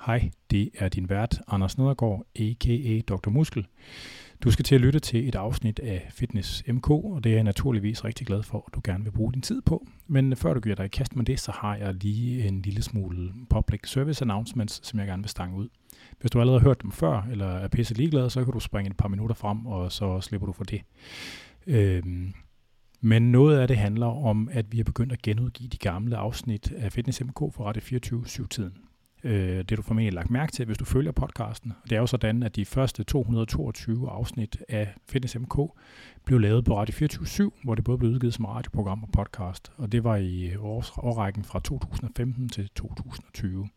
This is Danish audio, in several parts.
Hej, det er din vært, Anders Nedergaard, a.k.a. Dr. Muskel. Du skal til at lytte til et afsnit af Fitness MK, og det er jeg naturligvis rigtig glad for, at du gerne vil bruge din tid på. Men før du giver dig i kast med det, så har jeg lige en lille smule public service announcements, som jeg gerne vil stange ud. Hvis du allerede har hørt dem før, eller er pisse ligeglad, så kan du springe et par minutter frem, og så slipper du for det. Men noget af det handler om, at vi er begyndt at genudgive de gamle afsnit af Fitness MK for Radio 24/7-tiden. Det du formentlig lagt mærke til, hvis du følger podcasten. Det er jo sådan, at de første 222 afsnit af Fitness MK blev lavet på Radio 24/7, hvor det både blev udgivet som radioprogram og podcast. Og det var i årrækken fra 2015 til 2020.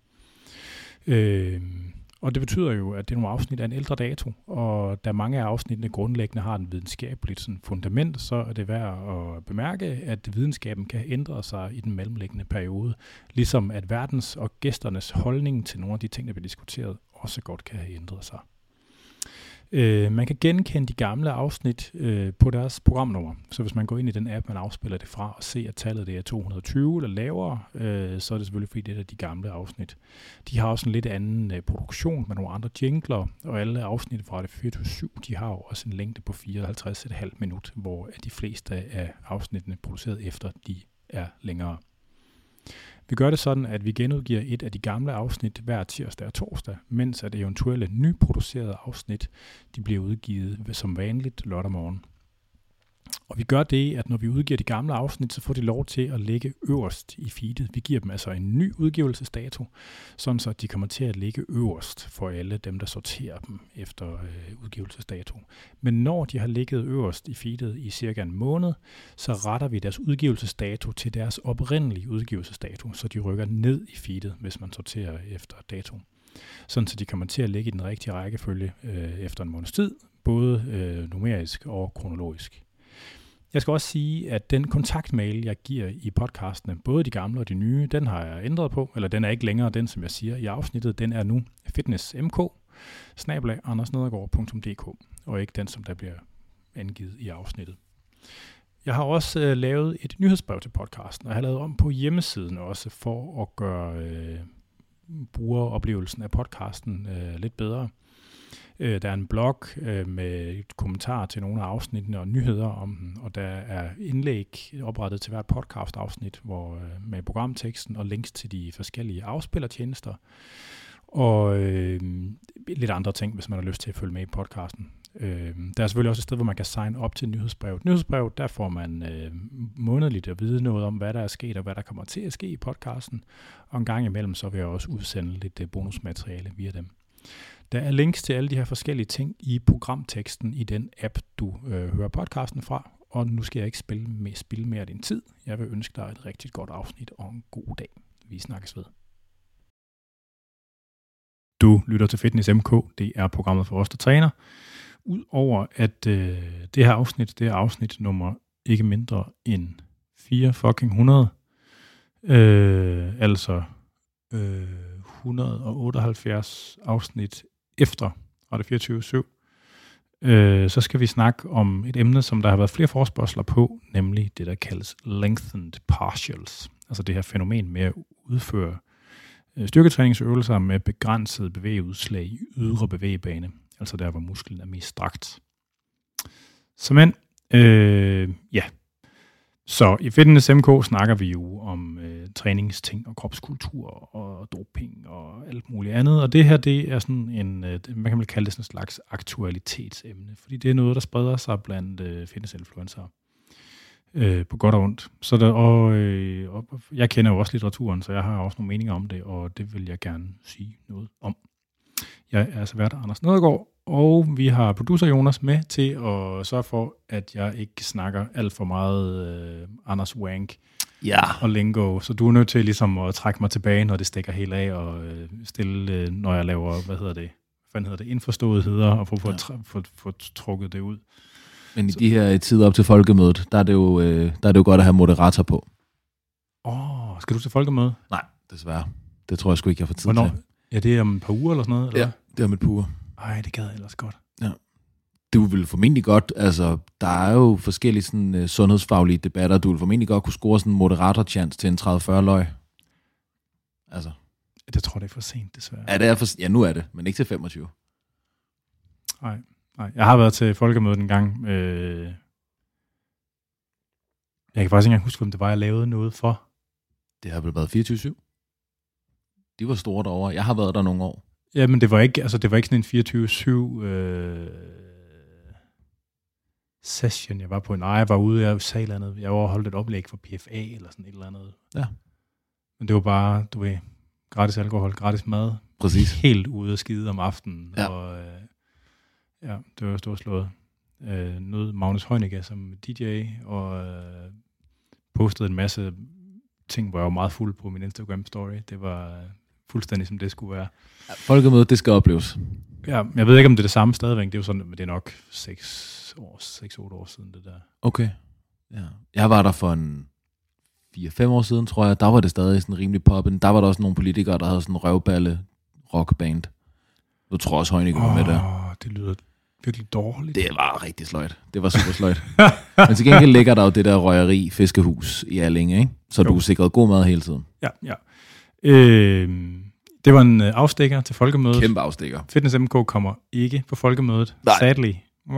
Og det betyder jo, at det er nogle afsnit af en ældre dato, og da mange af afsnittene grundlæggende har en videnskabeligt sådan fundament, så er det værd at bemærke, at videnskaben kan ændre sig i den mellemliggende periode, ligesom at verdens og gæsternes holdning til nogle af de ting, der bliver diskuteret, også godt kan have ændret sig. Man kan genkende de gamle afsnit på deres programnummer. Så hvis man går ind i den app, man afspiller det fra, og ser, at tallet det er 220 eller lavere, så er det selvfølgelig fordi, det er de gamle afsnit. De har også en lidt anden produktion med nogle andre jingler, og alle afsnit fra det 24/7, de har jo også en længde på 54,5 minut, hvor de fleste af afsnittene produceret efter, de er længere. Vi gør det sådan, at vi genudgiver et af de gamle afsnit hver tirsdag og torsdag, mens at eventuelle nyproducerede afsnit, de bliver udgivet som vanligt lørdag morgen. Og vi gør det, at når vi udgiver de gamle afsnit, så får de lov til at ligge øverst i feedet. Vi giver dem altså en ny udgivelsesdato, sådan så de kommer til at ligge øverst for alle dem, der sorterer dem efter udgivelsesdato. Men når de har ligget øverst i feedet i cirka en måned, så retter vi deres udgivelsesdato til deres oprindelige udgivelsesdato, så de rykker ned i feedet, hvis man sorterer efter dato. Sådan så de kommer til at ligge i den rigtige rækkefølge efter en måneds tid, både numerisk og kronologisk. Jeg skal også sige, at den kontaktmail, jeg giver i podcastene, både de gamle og de nye, den har jeg ændret på, eller den er ikke længere den, som jeg siger i afsnittet. Den er nu fitnessmk@andersnedergaard.dk, og ikke den, som der bliver angivet i afsnittet. Jeg har også lavet et nyhedsbrev til podcasten, og jeg har lavet om på hjemmesiden også, for at gøre brugeroplevelsen af podcasten lidt bedre. Der er en blog med et kommentar til nogle af afsnittene og nyheder om den, og der er indlæg oprettet til hvert podcast-afsnit med programteksten og links til de forskellige afspillertjenester, og lidt andre ting, hvis man har lyst til at følge med i podcasten. Der er selvfølgelig også et sted, hvor man kan signe op til nyhedsbrevet. Nyhedsbrevet, der får man månedligt at vide noget om, hvad der er sket og hvad der kommer til at ske i podcasten, og en gang imellem så vil jeg også udsende lidt bonusmateriale via dem. Der er links til alle de her forskellige ting i programteksten i den app, du hører podcasten fra. Og nu skal jeg ikke spille mere af din tid. Jeg vil ønske dig et rigtig godt afsnit og en god dag. Vi snakkes ved. Du lytter til Fitness MK. Det er programmet for os, der træner. Udover at det her afsnit, det er afsnit nummer ikke mindre end 400. Altså 178 afsnit efter Radio 24/7, så skal vi snakke om et emne, som der har været flere forespørgsler på, nemlig det, der kaldes lengthened partials. Altså det her fænomen med at udføre styrketræningsøvelser med begrænset bevægeudslag i ydre bevægebane, altså der, hvor musklen er mest strakt. Så i Fitness MK snakker vi jo om træningsting og kropskultur og doping og alt muligt andet. Og det her, det er sådan en, man kan vel kalde det sådan en slags aktualitetsemne, fordi det er noget, der spreder sig blandt fitnessinfluencere på godt og ondt. Så og jeg kender jo også litteraturen, så jeg har også nogle meninger om det, og det vil jeg gerne sige noget om. Jeg er altså vært Anders Nedergaard, og vi har producer Jonas med til at sørge for, at jeg ikke snakker alt for meget Anders Wank og lingo. Så du er nødt til ligesom at trække mig tilbage, når det stikker helt af, og stille, når jeg laver, indforståetheder, og få trukket det ud. Men i de her tider op til folkemødet, der er det jo godt at have moderator på. Skal du til folkemødet? Nej, desværre. Det tror jeg sgu ikke, jeg får tid til. Ja, det er om et par uger eller sådan noget? Eller? Ja, det er om et par uger. Ej, det gad jeg ellers godt. Ja. Du vil formentlig godt, altså der er jo forskellige sådan, sundhedsfaglige debatter, du vil formentlig godt kunne score sådan en moderator-chance til en 30-40 løg. Altså. Jeg tror, det er for sent, desværre. Ja, det er ja, nu er det, men ikke til 25. Nej. Jeg har været til folkemødet en gang. Jeg kan faktisk ikke engang huske, om det var, jeg lavede noget for. Det har vel været 24/7. De var store derovre. Jeg har været der nogle år. Ja, men det var ikke sådan en 24/7 session, jeg var på. Nej, jeg var ude, jeg sagde et eller andet. Jeg overholdt et oplæg for PFA eller sådan et eller andet. Ja. Men det var bare, du ved, gratis alkohol, gratis mad. Præcis. Helt ude at skide om aftenen. Ja. Og det var storslået. Nød Magnus Heunicke som DJ, og postede en masse ting, hvor jeg var meget fuld på min Instagram-story. Det var fuldstændig, som det skulle være. Ja, folkemødet, det skal opleves. Ja, jeg ved ikke, om det er det samme stadigvæk. Det er jo sådan, men det er nok 6-8 år siden, det der. Okay. Ja. Jeg var der for 4-5 år siden, tror jeg. Der var det stadig sådan rimelig poppen. Der var der også nogle politikere, der havde sådan en røvballe rockband. Du tror også, Heunicke var med der. Det lyder virkelig dårligt. Det var rigtig sløjt. Det var super sløjt. Men til gengæld ligger der jo det der røgeri fiskehus i Allinge, ikke? Så du er sikret god mad hele tiden. Ja. Det var en afstikker til folkemødet. Kæmpe afstikker. Fitness MK kommer ikke på folkemødet. Nej. Sadly.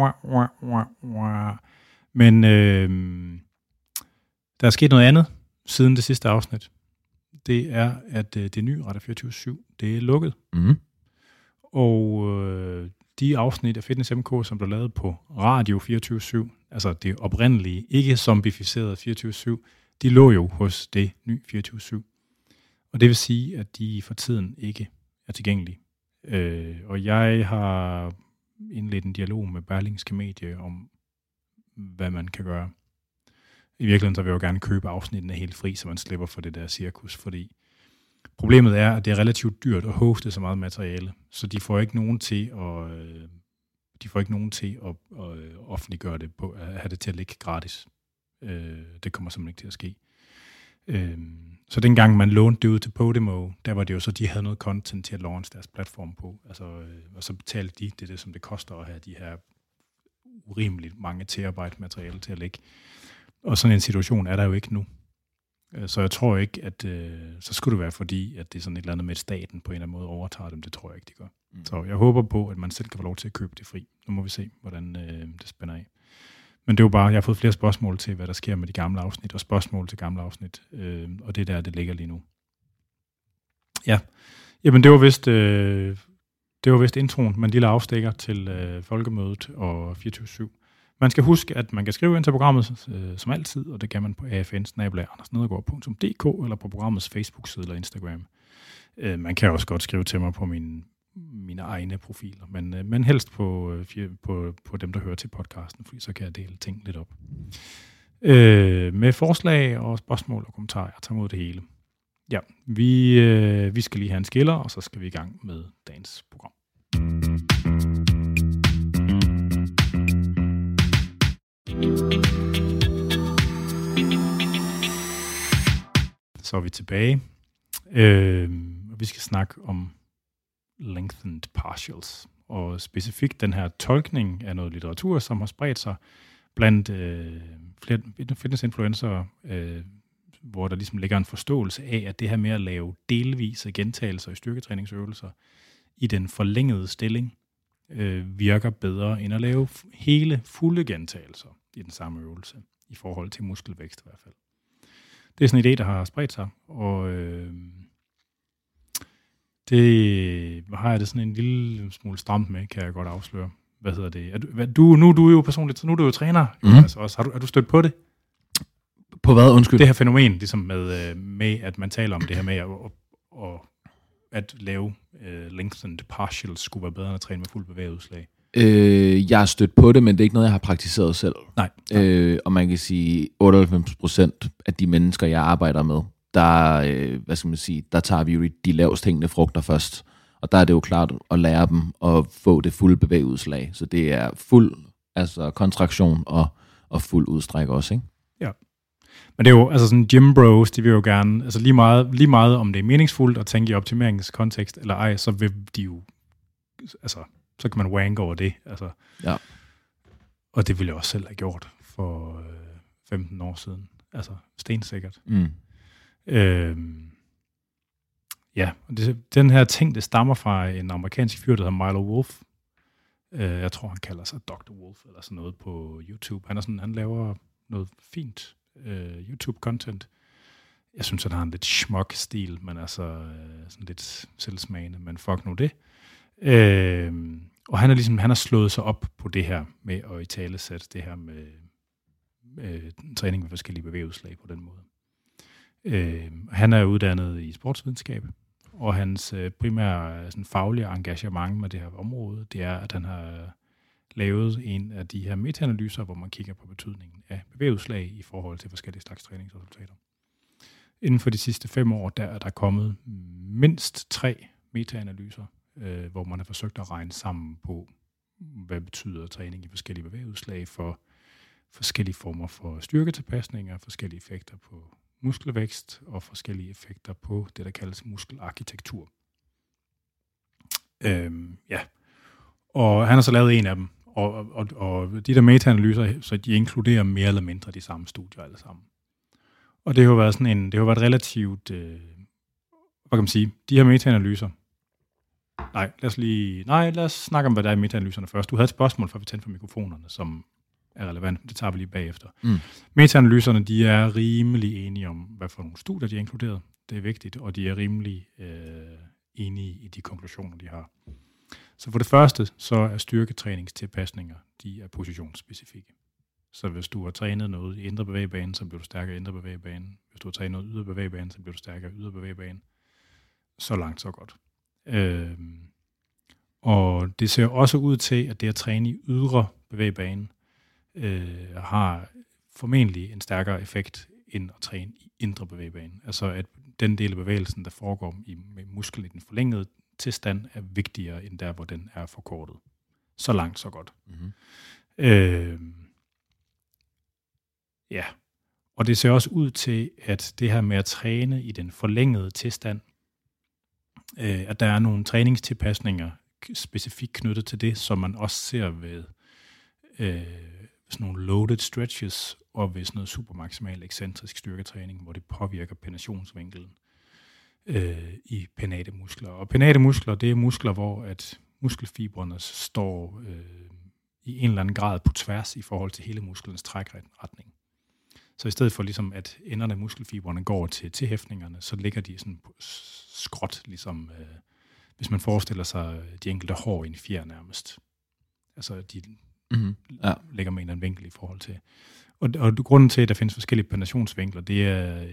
Men der er sket noget andet siden det sidste afsnit. Det er, at det nye Radio 24/7, det er lukket. Mm. Og de afsnit af Fitness MK, som blev lavet på Radio 24/7, altså det oprindelige, ikke zombificerede 24/7, de lå jo hos det nye 24/7. Og det vil sige, at de for tiden ikke er tilgængelige. Og jeg har indledt en dialog med Berlingske Medie om, hvad man kan gøre. I virkeligheden så vil jeg jo gerne købe afsnittene helt fri, så man slipper for det der cirkus, fordi problemet er, at det er relativt dyrt at hoste så meget materiale, så de får ikke nogen til at offentliggøre det på, at have det til at ligge gratis. Det kommer simpelthen ikke til at ske. Så dengang man lånte det ud til Podimo, der var det jo så, de havde noget content til at launch deres platform på. Altså, og så betalte de det, som det koster at have de her urimeligt mange terabyte materiale til at lægge. Og sådan en situation er der jo ikke nu. Så jeg tror ikke, at så skulle det være fordi, at det er sådan et eller andet med, at staten på en eller anden måde overtager dem. Det tror jeg ikke, de gør. Mm. Så jeg håber på, at man selv kan få lov til at købe det fri. Nu må vi se, hvordan det spænder af. Men det er jo bare, jeg har fået flere spørgsmål til, hvad der sker med de gamle afsnit, og spørgsmål til gamle afsnit. Og det der, det ligger lige nu. Ja, jamen det var vist introen, men en lille afstikker til folkemødet og 24/7. Man skal huske, at man kan skrive ind til programmet som altid, og det kan man på afn@andersnedergaard.dk eller på programmets Facebook-side eller Instagram. Man kan også godt skrive til mig på mine egne profiler, men helst på dem, der hører til podcasten, fordi så kan jeg dele ting lidt op. Med forslag og spørgsmål og kommentarer, jeg tager mod det hele. Ja, vi skal lige have en skiller, og så skal vi i gang med dagens program. Så er vi tilbage. Vi skal snakke om lengthened partials, og specifikt den her tolkning af noget litteratur, som har spredt sig blandt fitnessinfluencer, hvor der ligesom ligger en forståelse af, at det her med at lave delvise gentagelser i styrketræningsøvelser i den forlængede stilling virker bedre end at lave hele fulde gentagelser i den samme øvelse, i forhold til muskelvækst i hvert fald. Det er sådan en idé, der har spredt sig, og det har jeg det sådan en lille smule stramt med, kan jeg godt afsløre. Hvad hedder det? Nu er du jo personligt, nu er du jo træner. Altså også. Har du stødt på det? På hvad? Undskyld. Det her fænomen, ligesom med at man taler om det her med at lave lengthened partials skulle være bedre end at træne med fuld bevægeudslag. Jeg har stødt på det, men det er ikke noget, jeg har praktiseret selv. Nej. Og man kan sige, 98% af de mennesker, jeg arbejder med, der tager vi jo de lavest hængende frugter først. Og der er det jo klart at lære dem at få det fulde bevægeudslag. Så det er fuld kontraktion og fuld udstræk også, ikke? Ja. Men det er jo, altså sådan gym bros, de vil jo gerne, altså lige meget om det er meningsfuldt at tænke i optimeringskontekst eller ej, så vil de jo, altså, så kan man wank over det, altså. Ja. Og det ville jeg også selv have gjort for 15 år siden. Altså, stensikkert. Ja, og den her ting, det stammer fra en amerikansk fyr, der hedder Milo Wolf. Jeg tror, han kalder sig Dr. Wolf eller sådan noget på YouTube. Han laver noget fint YouTube-content. Jeg synes, han har en lidt schmuck-stil, men altså sådan lidt selvsmagende, men fuck nu det. Og han har slået sig op på det her med at italesætte det her med træning med forskellige bevægeudslag på den måde. Han er uddannet i sportsvidenskab, og hans primære sådan, faglige engagement med det her område, det er, at han har lavet en af de her metaanalyser, hvor man kigger på betydningen af bevægeudslag i forhold til forskellige slags træningsresultater. Inden for de sidste 5 år, der er der kommet mindst 3 metaanalyser, hvor man har forsøgt at regne sammen på, hvad betyder træning i forskellige bevægeudslag for forskellige former for styrketilpasninger, forskellige effekter på muskelvækst og forskellige effekter på det, der kaldes muskelarkitektur. Og han har så lavet en af dem, og de der metaanalyser, så de inkluderer mere eller mindre de samme studier alle sammen. Og det har jo været det har været relativt, hvad kan man sige, de her metaanalyser. Lad os snakke om, hvad der er i metaanalyserne først. Du havde et spørgsmål, før vi tændte for mikrofonerne, som er relevant. Det tager vi lige bagefter. Metaanalyserne, de er rimelig enige om, hvad for nogle studier de er inkluderet. Det er vigtigt, og de er rimelig enige i de konklusioner, de har. Så for det første, så er styrketræningstilpasninger, de er positionsspecifikke. Så hvis du har trænet noget i indre bevægebane, så bliver du stærkere i indre bevægebane. Hvis du har trænet noget i ydre bevægebane, så bliver du stærkere i ydre bevægebane. Så langt, så godt. Og det ser også ud til, at det at træne i ydre bevægebane har formentlig en stærkere effekt end at træne i indre bevægebane. Altså at den del af bevægelsen, der foregår med musklen i den forlængede tilstand, er vigtigere end der, hvor den er forkortet. Så langt, så godt. Ja, og det ser også ud til, at det her med at træne i den forlængede tilstand, at der er nogle træningstilpasninger specifikt knyttet til det, som man også ser ved sådan nogle loaded stretches og ved sådan noget supermaksimal ekscentrisk styrketræning, hvor det påvirker penetationsvinkelen i penate muskler. Og penate muskler, det er muskler, hvor at muskelfibrene står i en eller anden grad på tværs i forhold til hele musklens trækretning. Så i stedet for ligesom, at enderne af muskelfibrene går til tilhæftningerne, så ligger de sådan skråt, ligesom hvis man forestiller sig de enkelte hår i en fjer nærmest. Altså de ligger med en eller anden vinkel i forhold til. Og grunden til, at der findes forskellige penetationsvinkler, det er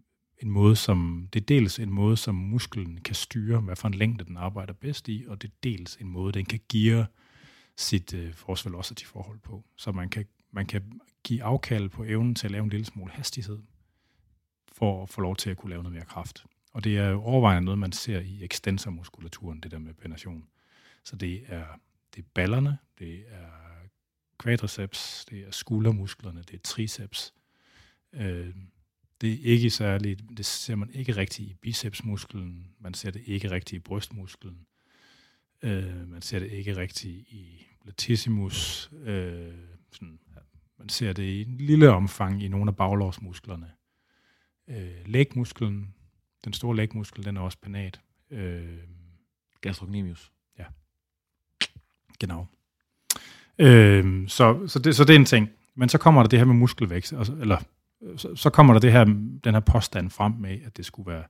dels en måde, som musklen kan styre, hvad for en længde den arbejder bedst i, og det er dels en måde, den kan geare sit force velocity forhold på. Så man kan give afkald på evnen til at lave en lille smule hastighed, for at få lov til at kunne lave noget mere kraft. Og det er jo overvejende noget, man ser i ekstensormuskulaturen, det der med penetration. Så det er ballerne, det er quadriceps, det er skuldermusklerne, det er triceps. Det er ikke særligt, det ser man ikke rigtigt i bicepsmusklen, man ser det ikke rigtigt i brystmusklen, man ser det ikke rigtigt i latissimus, man ser det i en lille omfang i nogle af baglårsmusklerne. Lægmusklen, den store lægmuskel, den er også penat. Gastrocnemius. Ja. Genau. Så det er en ting. Men så kommer der det her med muskelvækst, så kommer der den her påstand frem med, at det skulle være,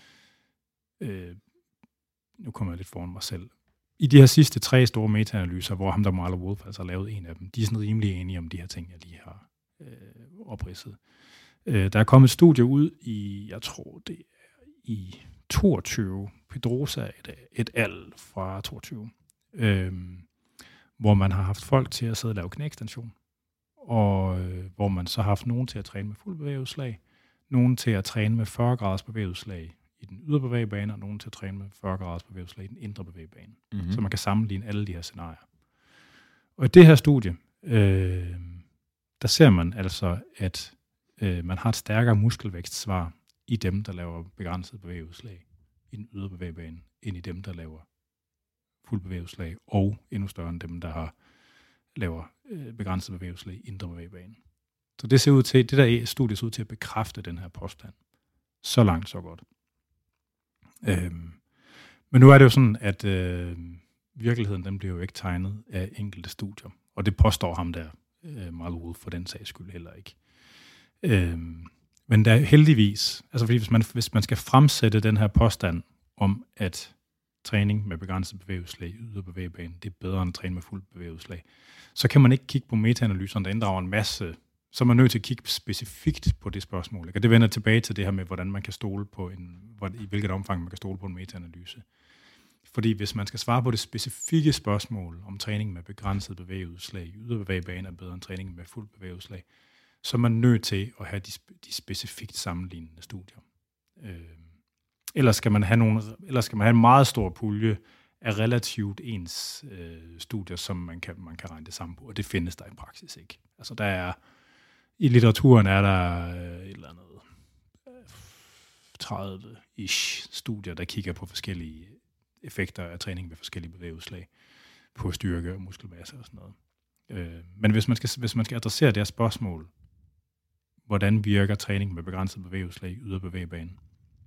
nu kommer jeg lidt foran mig selv, i de her sidste 3 store metaanalyser, hvor ham der Milo Wolf altså har lavet en af dem, de er sådan rimelig enige om de her ting, jeg lige har opridset. Der er kommet et studie ud i, jeg tror det er i 22, Pedrosa et al fra 22, hvor man har haft folk til at sidde og lave knæekstension, og hvor man så har haft nogen til at træne med fuld bevægeudslag, nogen til at træne med 40 graders bevægeudslag i den ydre bevægebane, og nogen til at træne med 40 graders bevægeudslag i den indre bevægebane. Mm-hmm. Så man kan sammenligne alle de her scenarier. Og i det her studie, der ser man altså, at man har et stærkere muskelvækstsvar i dem, der laver begrænset bevægeudslag i den ydre bevægebane, end i dem, der laver fuld bevægeudslag, og endnu større end dem, der laver begrænset bevægeudslag i indre bevægebane. Så det ser ud til, det der studie ser ud til at bekræfte den her påstand. Så langt, så godt. Men nu er det jo sådan, at virkeligheden den bliver jo ikke tegnet af enkelte studier, og det påstår ham der, Malwood, for den sags skyld heller ikke. Men der er heldigvis, altså fordi hvis man skal fremsætte den her påstand om, at træning med begrænset bevægelseslag i yderbevægebanen, det er bedre end at træne med fuld bevægelseslag, så kan man ikke kigge på metaanalyserne, der inddrager en masse, så er man nødt til at kigge specifikt på det spørgsmål. Ikke? Og det vender tilbage til det her med, hvordan man kan stole på i hvilket omfang man kan stole på en metaanalyse. Fordi hvis man skal svare på det specifikke spørgsmål om træning med begrænset bevægelseslag i yderbevægebanen er bedre end træning med fuld bevægelseslag, så er man nødt til at have de specifikt sammenlignende studier. Ellers skal man have en meget stor pulje af relativt ens studier, som man kan regne det sammen på, og det findes der i praksis ikke. Altså i litteraturen er der et eller andet 30-ish studier, der kigger på forskellige effekter af træning med forskellige bevægelseslag på styrke og muskelmasse og sådan noget. Men hvis man skal adressere det her spørgsmål, hvordan virker træning med begrænset bevægelseslag i yderbevægebanen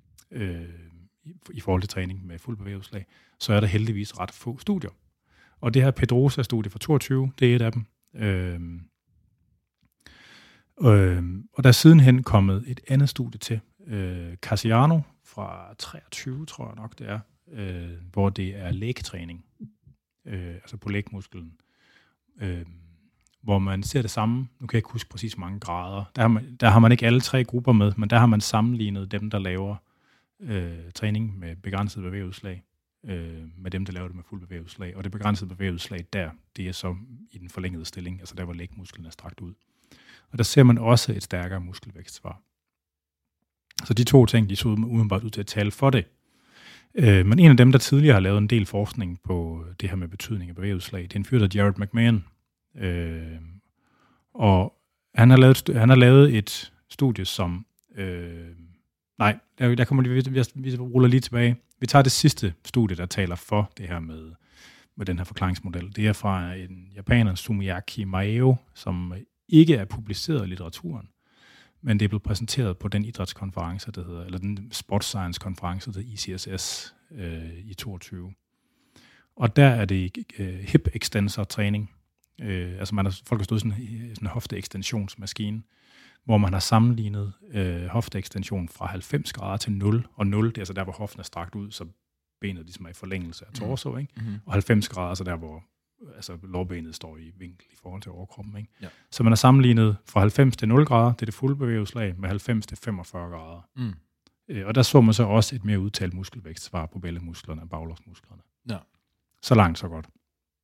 i forhold til træning med fuld bevægelseslag, så er der heldigvis ret få studier. Og det her Pedrosa-studie fra 22, det er et af dem. Og der er sidenhen kommet et andet studie til, Casiano fra 23, tror jeg nok det er, hvor det er lægtræning, altså på lægmusklen, hvor man ser det samme. Nu kan jeg ikke huske præcis mange grader. Der har man ikke alle 3 grupper med, men der har man sammenlignet dem, der laver træning med begrænset bevægelseslag, med dem, der laver det med fuld bevægelseslag. Og det begrænsede bevægelseslag det er så i den forlængede stilling, altså der, hvor lægmusklen er strakt ud. Og der ser man også et stærkere muskelvækstsvar. Så de 2 ting, de så umiddelbart ud til at tale for det. Men en af dem, der tidligere har lavet en del forskning på det her med betydning af bevægelseslag, det er en fyr, der Jared McMahon. Og han har lavet et studie, som... der kommer vi ruller lige tilbage. Vi tager det sidste studie, der taler for det her med den her forklaringsmodel. Det er fra en japaner, Sumiaki Maeo, som ikke er publiceret i litteraturen, men det er blevet præsenteret på den idrætskonference, der hedder, eller den sports science konference, der hedder ICSS i 22. Og der er det hip extensor træning. Altså folk har stået i sådan en hofteekstensionsmaskine, hvor man har sammenlignet hofteekstension fra 90 grader til 0, og 0, det er altså der, hvor hoften er strakt ud, så benet ligesom er i forlængelse af torso, ikke? Mm-hmm. Og 90 grader, altså der, hvor lårbenet står i vinkel i forhold til overkroppen, ikke? Ja. Så man har sammenlignet fra 90 til 0 grader, det er det fulde bevægelseslag, med 90 til 45 grader. Mm. Og der så man så også et mere udtalt muskelvækstsvar på bællemusklerne og baglårsmusklerne. Ja. Så langt, så godt.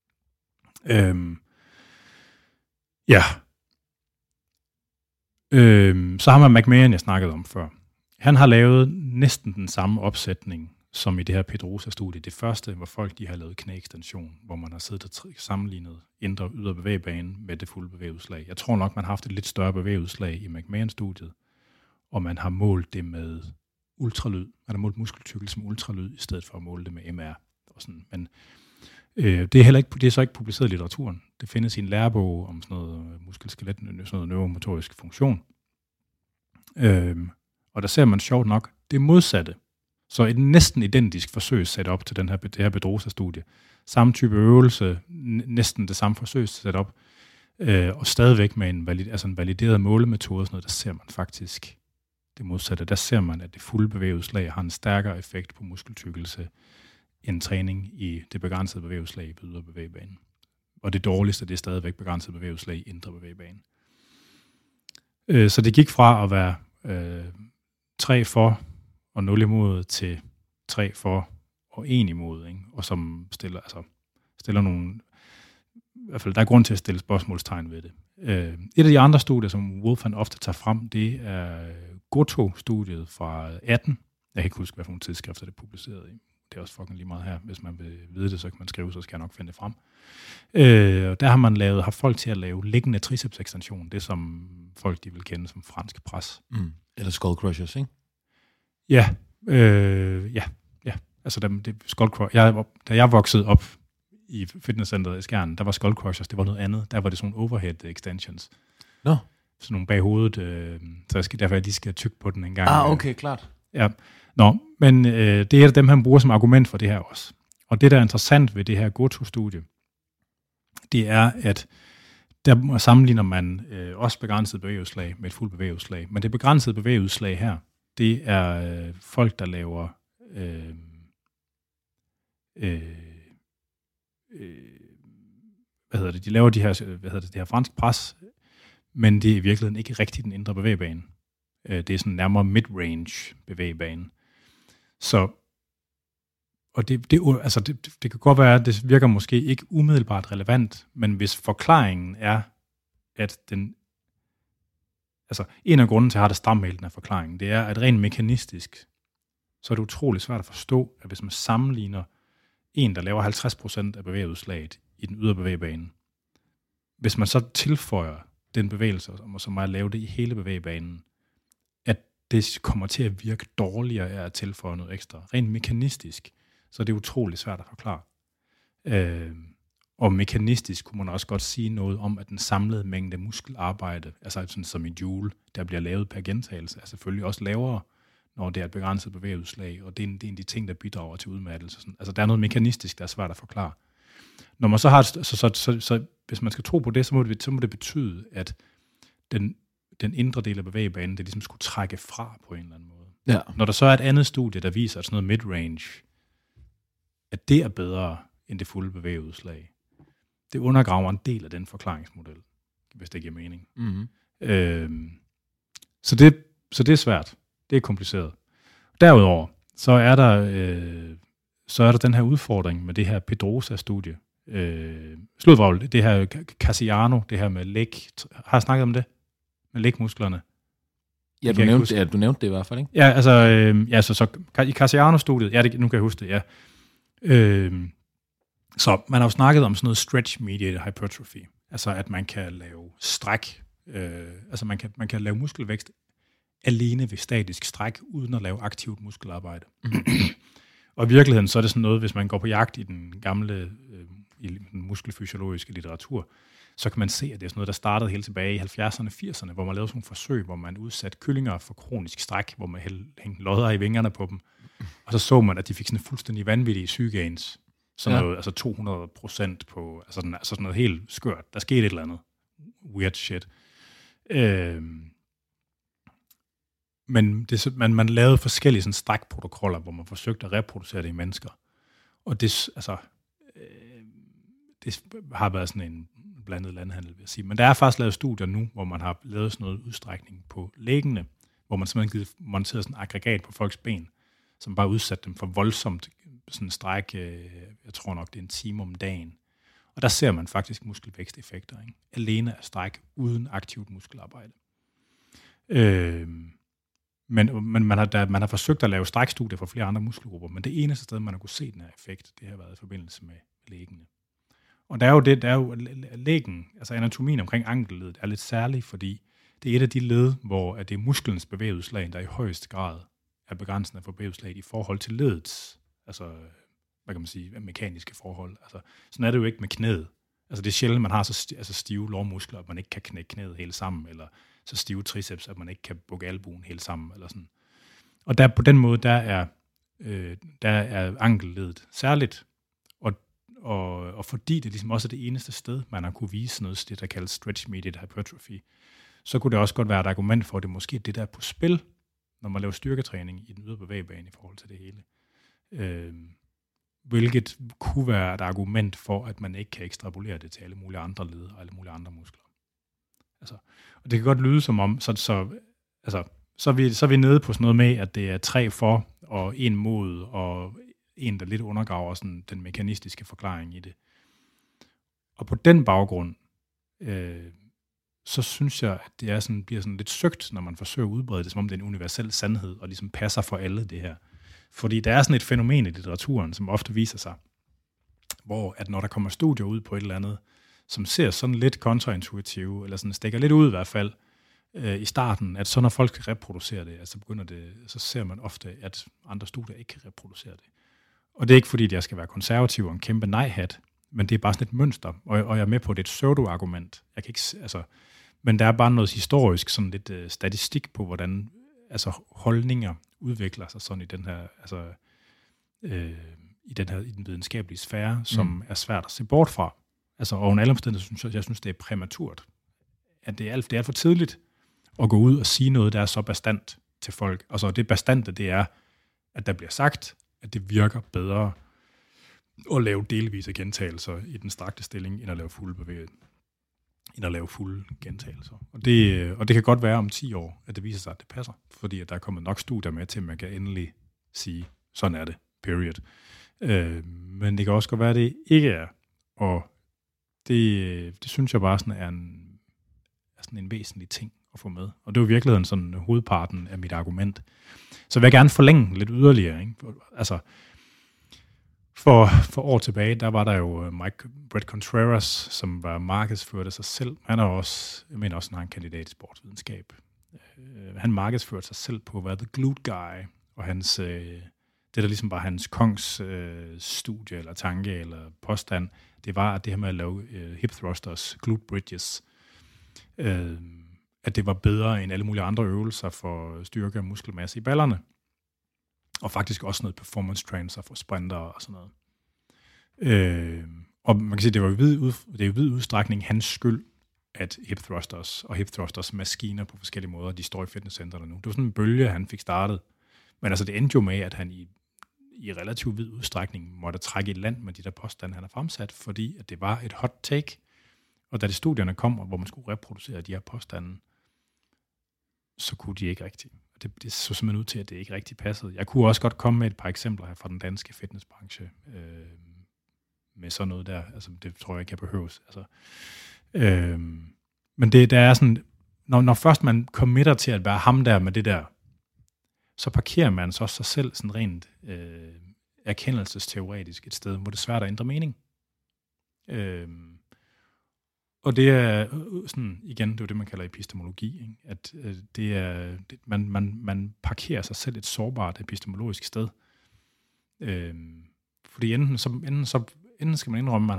Så har man McMahon, jeg snakkede om før. Han har lavet næsten den samme opsætning, som i det her Pedrosa-studie. Det første, hvor folk de har lavet knæekstension, hvor man har siddet og sammenlignet indre ydre bevægebane med det fulde bevægelseslag. Jeg tror nok, man har haft et lidt større bevægelseslag i McMahon-studiet, og man har målt det med ultralyd. Man har målt muskeltykkelse med ultralyd, i stedet for at måle det med MR. Og sådan. Men det er så ikke publiceret i litteraturen. Det findes i en lærebog om sådan noget muskelskelet, sådan noget neuromotorisk funktion. Og der ser man sjovt nok det modsatte. Så et næsten identisk forsøg sat op til det her Pedrosa-studie. Samme type øvelse, næsten det samme forsøg sat op, og stadigvæk med en valideret målemetode, sådan noget, der ser man faktisk det modsatte. Der ser man, at det fulde bevægelseslag har en stærkere effekt på muskeltykkelse end træning i det begrænsede bevægelseslag på ydre bevægebanen. Og det dårligste, det er stadigvæk begrænset bevægelseslag i indre bevægebanen. Så det gik fra at være 3 for og 0 imod til 3 for og 1 imod, ikke? Og som stiller nogle... I hvert fald, der er grund til at stille spørgsmålstegn ved det. Et af de andre studier, som Wolf han ofte tager frem, det er Goto-studiet fra 18. Jeg kan ikke huske, hvad for nogle tidsskrifter det er publiceret i. Det er også fucking lige meget her. Hvis man vil vide det, så kan man skrive, så skal jeg nok finde det frem. Der har man haft folk til at lave liggende tricepsekstension. Det som folk de vil kende som fransk pres. Mm. Eller skull crushers, ikke? Ja. Altså det skull crushers. Da jeg voksede op i fitnesscenteret i Skjern, der var skull crushers, det var noget andet. Der var det sådan overhead extensions. Nå. Sådan nogle bag hovedet. Så derfor jeg lige skal tykke på den en gang. Okay, klart. Ja, men det er dem, han bruger som argument for det her også. Og det, der er interessant ved det her GOTO-studie, det er, at der sammenligner man også begrænset bevægeudslag med et fuldt bevægeudslag. Men det begrænsede bevægeudslag her, det er folk, der laver de laver det her fransk pres, men det er i virkeligheden ikke rigtig den indre bevægebane. Det er sådan nærmere mid-range bevægebane. Så, og det kan godt være, at det virker måske ikke umiddelbart relevant, men hvis forklaringen er, at en af grunden til at have det strammelt af forklaringen, det er, at rent mekanistisk, så er det utroligt svært at forstå, at hvis man sammenligner en, der laver 50% af bevægeudslaget i den ydre bevægebane, hvis man så tilføjer den bevægelse, som er at lave det i hele bevægebanen, at det kommer til at virke dårligere af at tilføje noget ekstra. Rent mekanistisk, så er det utroligt svært at forklare. Og mekanistisk kunne man også godt sige noget om, at den samlede mængde muskelarbejde, altså sådan som i joule, der bliver lavet per gentagelse, er selvfølgelig også lavere, når det er et begrænset bevægeudslag, og det er en af de ting, der bidrager til udmattelse. Altså der er noget mekanistisk, der er svært at forklare. Når man så har, så hvis man skal tro på det, så må det betyde, at den indre del af bevægebanen, det ligesom skulle trække fra på en eller anden måde. Ja. Når der så er et andet studie, der viser, at sådan noget mid-range, at det er bedre end det fulde bevægeudslag, det undergraver en del af den forklaringsmodel, hvis det giver mening. Mm-hmm. Så det er svært. Det er kompliceret. Derudover, så er der den her udfordring med det her Pedrosa-studie. Sludvragl, det her Casiano, det her med læg. Har jeg snakket om det? Med lægmusklerne? Ja, du nævnte det i hvert fald, ikke? Ja, så i Casiano-studiet, nu kan jeg huske det, ja. Så man har jo snakket om sådan noget stretch-mediated hypertrophy. Altså, at man kan lave stræk. Man kan lave muskelvækst alene ved statisk stræk, uden at lave aktivt muskelarbejde. Og i virkeligheden, så er det sådan noget, hvis man går på jagt i den gamle i den muskelfysiologiske litteratur, så kan man se, at det er sådan noget, der startede helt tilbage i 70'erne og 80'erne, hvor man lavede sådan nogle forsøg, hvor man udsatte kyllinger for kronisk stræk, hvor man hængte lodder i vingerne på dem. Og så man, at de fik sådan en fuldstændig vanvittig sygegains. Sådan noget, altså 200% på, altså sådan noget helt skørt. Der skete et eller andet. Weird shit. Men man lavede forskellige sådan strækprotokoller, hvor man forsøgte at reproducere det i mennesker. Og det har været sådan en blandet landhandel, vil jeg sige. Men der er faktisk lavet studier nu, hvor man har lavet sådan noget udstrækning på læggene, hvor man simpelthen givet monteret sådan et aggregat på folks ben, som bare udsatte dem for voldsomt sådan stræk, jeg tror nok, det er 1 time om dagen. Og der ser man faktisk muskelvæksteffekter, ikke? Alene af stræk, uden aktivt muskelarbejde. Men man har forsøgt at lave strækstudier for flere andre muskelgrupper, men det eneste sted, man har kunne se den her effekt, det har været i forbindelse med læggene. Og der er jo læggen, altså anatomien omkring ankelledet, er lidt særlig, fordi det er et af de led, hvor det er musklens bevægeudslag, der i højeste grad er begrænsende for bevægeudslaget i forhold til ledets, altså, hvad kan man sige, mekaniske forhold. Altså, sådan er det jo ikke med knæet. Altså, det er sjældent, man har så stive lårmuskler, at man ikke kan knække knæet helt sammen, eller så stive triceps, at man ikke kan bukke albuen helt sammen, eller sådan. Og der på den måde, der er ankelledet særligt, og fordi det ligesom også er det eneste sted, man har kunne vise noget, det der kaldes stretch-mediated hypertrophy, så kunne det også godt være et argument for, at det måske det der er på spil, når man laver styrketræning i den ydre bevægebane i forhold til det hele. Hvilket kunne være et argument for, at man ikke kan ekstrapolere det til alle mulige andre led og alle mulige andre muskler. Altså, og det kan godt lyde som om, så er vi nede på sådan noget med, at det er 3 for og 1 mod, og en, der lidt undergraver sådan den mekanistiske forklaring i det. Og på den baggrund, så synes jeg, at det bliver sådan lidt søgt, når man forsøger at udbrede det, som om det er en universel sandhed, og ligesom passer for alle det her. Fordi der er sådan et fænomen i litteraturen, som ofte viser sig, hvor at når der kommer studier ud på et eller andet, som ser sådan lidt kontraintuitive, eller sådan stikker lidt ud i hvert fald, i starten, at så når folk kan reproducere det, altså så ser man ofte, at andre studier ikke kan reproducere det. Og det er ikke fordi, at jeg skal være konservativ og en kæmpe nej-hat, men det er bare sådan et mønster, og jeg er med på, at det er et pseudo-argument. Men der er bare noget historisk, sådan lidt statistik på, hvordan holdninger udvikler sig sådan i den her, altså i den videnskabelige sfære, som er svært at se bort fra. Altså oven alle omstændigheder, jeg synes, det er præmaturt. At det er alt for tidligt at gå ud og sige noget, der er så bastant til folk. Og så det bastante, det er, at der bliver sagt, at det virker bedre at lave delvise gentagelser i den strakte stilling, end at lave fulde gentagelser. Og det kan godt være om 10 år, at det viser sig, at det passer. Fordi at der er kommet nok studier med til, at man kan endelig sige, sådan er det, period. Men det kan også godt være, at det ikke er. Og det synes jeg bare sådan er en væsentlig ting at få med. Og det er jo i virkeligheden sådan hovedparten af mit argument. Så vil jeg gerne forlænge lidt yderligere. Ikke? Altså, for år tilbage, der var der jo Brett Contreras, som var markedsført af sig selv. Han er også, jeg mener også, han har en kandidat i sportsvidenskab. Han markedsførte sig selv på at være the glute guy, og hans, det der ligesom var hans kongs studie, eller tanke, eller påstand, det var, at det her med at lave hip thrusters, glute bridges, at det var bedre end alle mulige andre øvelser for styrke og muskelmasse i ballerne. Og faktisk også noget performance trainer for sprinter og sådan noget. Og man kan sige, det er i vid udstrækning hans skyld, at hip thrusters maskiner på forskellige måder, de står i fitnesscentrene nu. Det var sådan en bølge, han fik startet. Men altså det endte jo med, at han i relativt vid udstrækning måtte trække i land med de der påstande, han har fremsat, fordi at det var et hot take. Og da de studierne kom, hvor man skulle reproducere de her påstande, så kunne de ikke rigtigt. Det så simpelthen ud til, at det ikke rigtig passede. Jeg kunne også godt komme med et par eksempler her fra den danske fitnessbranche, med sådan noget der. Altså, det tror jeg ikke, jeg behøves. Altså, men der er sådan, når først man committer til at være ham der med det der, så parkerer man så sig selv sådan rent erkendelsesteoretisk et sted, hvor det er svært at ændre mening. Og det er sådan, igen, det er jo det, man kalder epistemologi, ikke? At det er, man parkerer sig selv et sårbart epistemologisk sted. Fordi enten skal man indrømme,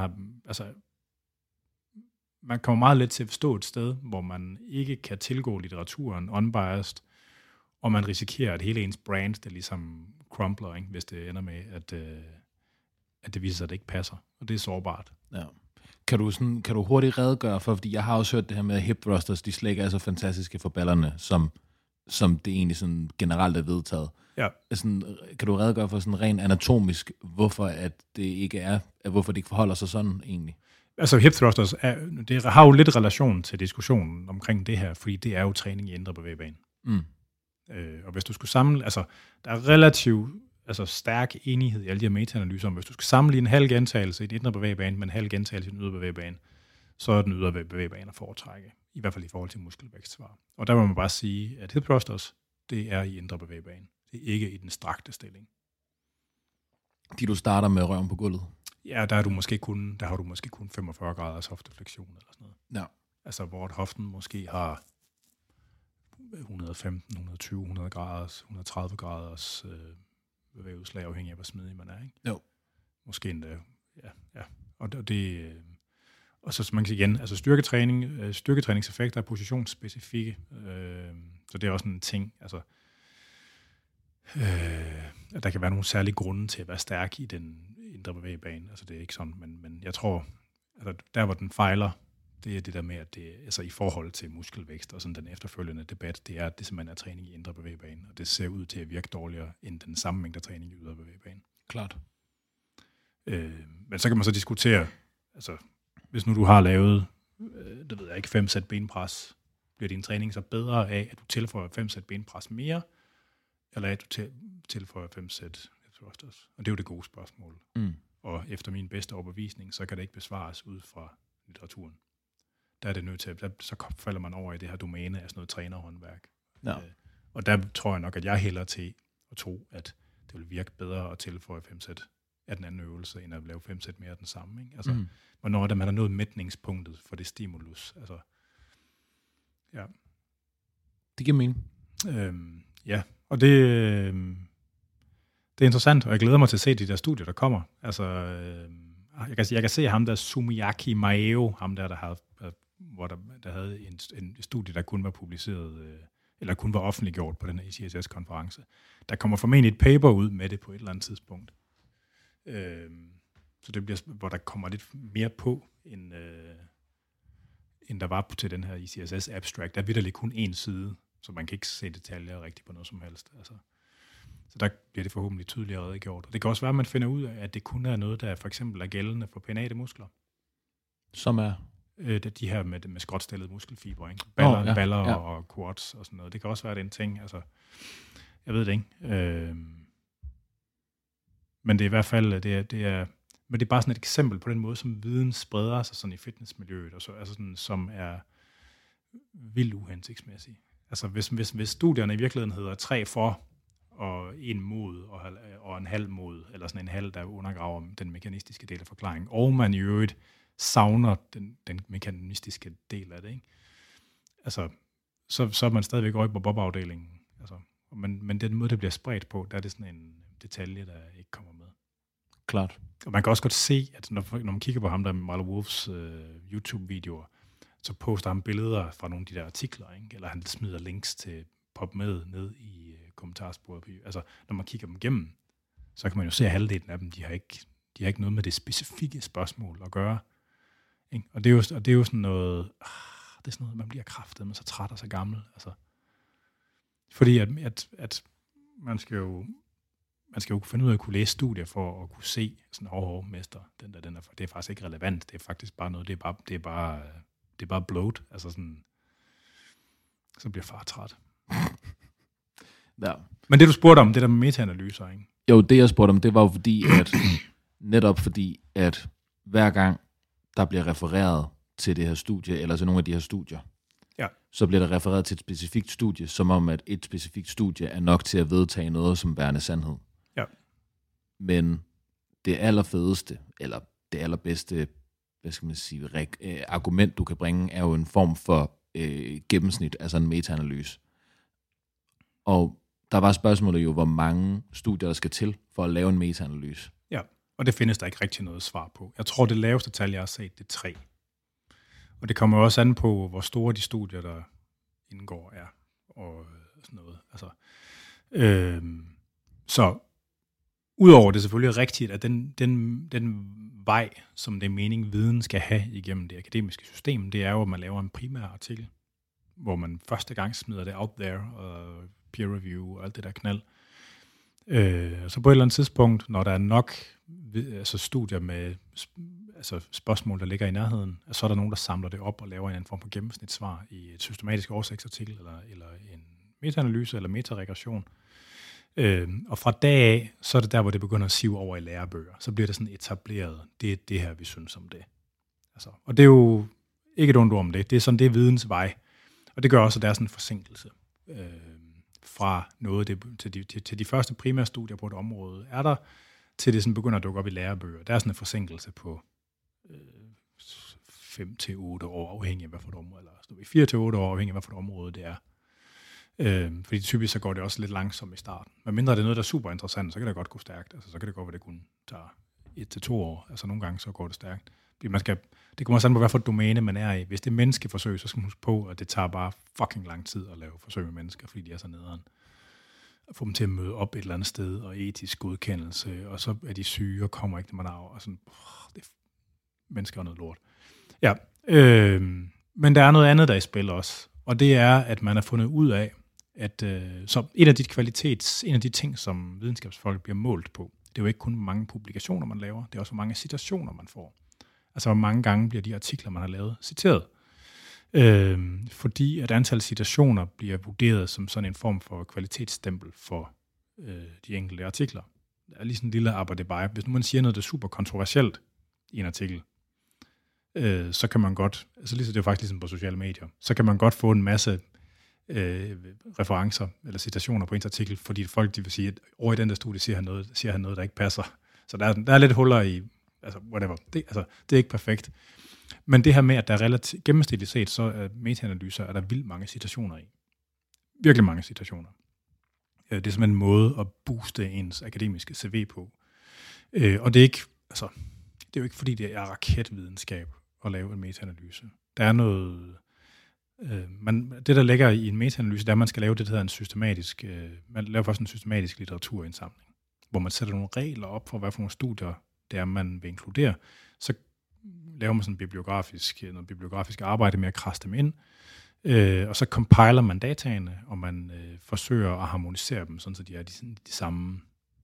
man kommer meget let til at forstå et sted, hvor man ikke kan tilgå litteraturen unbiased, og man risikerer, at hele ens brand, det ligesom crumbler, ikke? Hvis det ender med, at det viser sig, at det ikke passer. Og det er sårbart. Ja. Kan du hurtigt redegøre for, fordi jeg har også hørt det her med hip thrusters, de slet ikke er så fantastiske for ballerne, som det egentlig sådan generelt er vedtaget. Ja. Sådan, kan du redegøre for sådan rent anatomisk, hvorfor det ikke forholder sig sådan egentlig? Altså hip thrusters, det har jo lidt relation til diskussionen omkring det her, fordi det er jo træning i indre bevægebane. Og hvis du skulle samle, altså der er relativt stærk enighed i alle de her meta-analyser om, hvis du skal sammenligne en halv gentagelse i den indre bevægebane med en halv gentagelse i den ydre bevægebane, så er den ydre bevægebane at foretrække, i hvert fald i forhold til muskelvækstsvar. Og der må man bare sige, at hip thrusters, det er i indre bevægebane. Det er ikke i den strakte stilling. Du starter med røven på gulvet? Ja, der har du måske kun 45 graders hofteflektion eller sådan noget. Ja. Altså hvor hoften måske har 115, 120, 100 graders, 130 graders bevægelseslag, afhængig af, hvor smidig man er, ikke? Jo. Måske endda, ja. Og så man kan sige igen, altså styrketræningseffekter er positionsspecifikke, så det er også en ting, altså, at der kan være nogle særlige grunde til at være stærk i den indre bevægebane, altså det er ikke sådan, men jeg tror, altså der hvor den fejler, det er det der med, at det, altså i forhold til muskelvækst og sådan den efterfølgende debat, det er, at det simpelthen er træning i indre bevægebane, og det ser ud til at virke dårligere end den samme mængde træning i ydre bevægebane. Klart. Men så kan man så diskutere, altså hvis nu du har lavet, det ved jeg ikke, 5 sæt benpres, bliver din træning så bedre af, at du tilføjer 5 sæt benpres mere, eller at du tilføjer 5 sæt thrusters? Og det er jo det gode spørgsmål. Og efter min bedste overbevisning, så kan det ikke besvares ud fra litteraturen. Der er det nødt til, så falder man over i det her domæne af sådan noget trænerhåndværk. Ja. Og der tror jeg nok, at jeg hælder til at tro, at det vil virke bedre at tilføje 5 sæt af den anden øvelse, end at lave 5 sæt mere af den samme. Ikke? Altså, hvornår er det, man har nået mætningspunktet for det stimulus? Altså, ja. Det giver mening. Ja, og det er interessant, og jeg glæder mig til at se de der studier, der kommer. Altså, jeg kan se ham der, Sumiyaki Maeo, ham der havde en studie, der kun var publiceret eller kun var offentliggjort på den her ICSS-konference. Der kommer formentlig et paper ud med det på et eller andet tidspunkt. Så det bliver, hvor der kommer lidt mere på, end der var til den her ICSS-abstract. Der er vitterligt kun én side, så man kan ikke se detaljer rigtigt på noget som helst. Altså. Så der bliver det forhåbentlig tydeligere redegjort. Og det kan også være, at man finder ud af, at det kun er noget, der for eksempel er gældende for penate muskler. Som er? De her med skråtstillede muskelfibre, ikke? Baller og quads og sådan noget. Det kan også være, det er en ting. Altså, jeg ved det ikke. Men det er i hvert fald, men det er bare sådan et eksempel på den måde, som viden spreder sig sådan i fitnessmiljøet, og så, altså sådan, som er vildt uhensigtsmæssig. Altså hvis studierne i virkeligheden hedder 3 for og 1 mod og en halv mod, eller sådan en halv, der undergraver den mekanistiske del af forklaringen, og man i øvrigt savner den mekanistiske del af det, ikke? Altså, så er man stadigvæk over på bobafdelingen. Altså, men den måde, det bliver spredt på, der er det sådan en detalje, der ikke kommer med. Klart. Og man kan også godt se, at når man kigger på ham, der Marla Wolfs YouTube-videoer, så poster han billeder fra nogle af de der artikler, ikke? Eller han smider links til PubMed ned i kommentarsporet. Altså, når man kigger dem igennem, så kan man jo se, at halvdelen af dem, de har ikke noget med det specifikke spørgsmål at gøre. Ikke? Og det er jo sådan noget, det er sådan noget, man bliver kraftet, men så træt og så gammel. Altså. Fordi at man skal jo finde ud af at kunne læse studier for at kunne se sådan mester. Det er faktisk ikke relevant. Det er faktisk bare noget. Det er bare bloat. Altså sådan, så bliver far træt. Ja. Men det du spurgte om, det der med metaanalyser, ikke? Jo, det jeg spurgte om, det var jo fordi, at hver gang der bliver refereret til det her studie, eller til nogle af de her studier, så bliver der refereret til et specifikt studie, som om at et specifikt studie er nok til at vedtage noget som værende sandhed. Ja. Men det allerfedeste, eller det allerbedste, hvad skal man sige, argument, du kan bringe, er jo en form for gennemsnit, altså en metaanalyse. Og der var spørgsmålet jo, hvor mange studier der skal til for at lave en metaanalyse. Ja, og det findes der ikke rigtig noget svar på. Jeg tror, det laveste tal, jeg har set, det er 3. Og det kommer også an på, hvor store de studier, der indgår, er. Og sådan noget. Altså, så udover det selvfølgelig rigtigt, at den vej, som det er meningen, viden skal have igennem det akademiske system, det er jo, at man laver en primær artikel, hvor man første gang smider det out there, og peer review og alt det der knald. Så på et eller andet tidspunkt, når der er nok studier med spørgsmål, der ligger i nærheden, så er der nogen, der samler det op og laver en form for gennemsnitssvar i et systematisk oversigtsartikel, eller en metaanalyse, eller metaregression. Og fra dag af, så er det der, hvor det begynder at sive over i lærebøger. Så bliver det sådan etableret, det er det her, vi synes om det. Altså, og det er jo ikke et ondt ord om det. Det er sådan, det er videns vej. Og det gør også, at der er sådan en forsinkelse fra noget til de første primære studier på et område. Er der til det sådan begynder at dukke op i lærebøger. Der er sådan en forsinkelse på 5 til 8 år, afhængig af hvad for et område, eller 4 til 8 år, afhængig af hvad for et område det er. Fordi typisk så går det også lidt langsomt i starten. Men mindre det er noget, der er super interessant, så kan det godt gå stærkt. Altså, så kan det godt være, det kun tager 1 til 2 år. Altså nogle gange så går det stærkt. Det kommer også an på, hvad for et domæne man er i. Hvis det er menneskeforsøg, så skal man huske på, at det tager bare fucking lang tid at lave forsøg med mennesker, fordi de er så nederen. At få dem til at møde op et eller andet sted, og etisk godkendelse, og så er de syge, og kommer ikke, når man er og sådan, mennesker er noget lort. Ja, men der er noget andet, der er i spil også, og det er, at man har fundet ud af, at så en af de ting, som videnskabsfolk bliver målt på, det er jo ikke kun, hvor mange publikationer man laver, det er også, hvor mange citationer man får. Altså, hvor mange gange bliver de artikler, man har lavet, citeret. Fordi at antal citationer bliver vurderet som sådan en form for kvalitetsstempel for de enkelte artikler. Der er lige sådan en lille arbejde bare. Hvis nu man siger noget, der er super kontroversielt i en artikel, så kan man godt, altså det er jo faktisk ligesom på sociale medier, så kan man godt få en masse referencer eller citationer på ens artikel, fordi folk de vil sige, at over i den der studie siger han noget, der ikke passer. Så der er lidt huller i, altså whatever. Det er ikke perfekt. Men det her med, at der er relativt gennemsnitligt set, så er metaanalyser, er der vildt mange citationer i. Virkelig mange citationer. Det er simpelthen en måde at booste ens akademiske CV på. Og det er ikke, altså, det er jo ikke fordi, det er raketvidenskab at lave en metaanalyse. Der er noget, Men det, der ligger i en metaanalyse, det er, at man skal lave det, der hedder en systematisk, man laver først en systematisk litteraturindsamling, hvor man sætter nogle regler op for, hvad for nogle studier det er, man vil inkludere. Så laver man sådan noget bibliografisk arbejde med at krasse dem ind, og så compiler man dataene, og man forsøger at harmonisere dem, sådan så de er de samme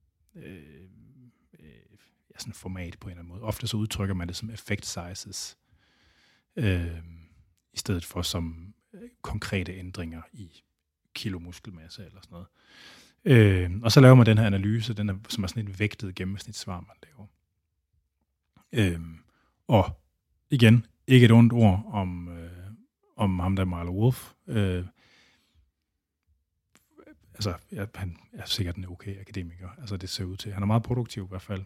sådan format på en eller anden måde. Ofte så udtrykker man det som effect sizes, i stedet for som konkrete ændringer i kilo muskelmasse eller sådan noget. Og så laver man den her analyse, som er sådan et vægtet gennemsnitssvar, man laver. Og igen, ikke et ondt ord om ham der Marlo Wolf. Han er sikkert en okay akademiker. Altså det ser ud til. Han er meget produktiv i hvert fald.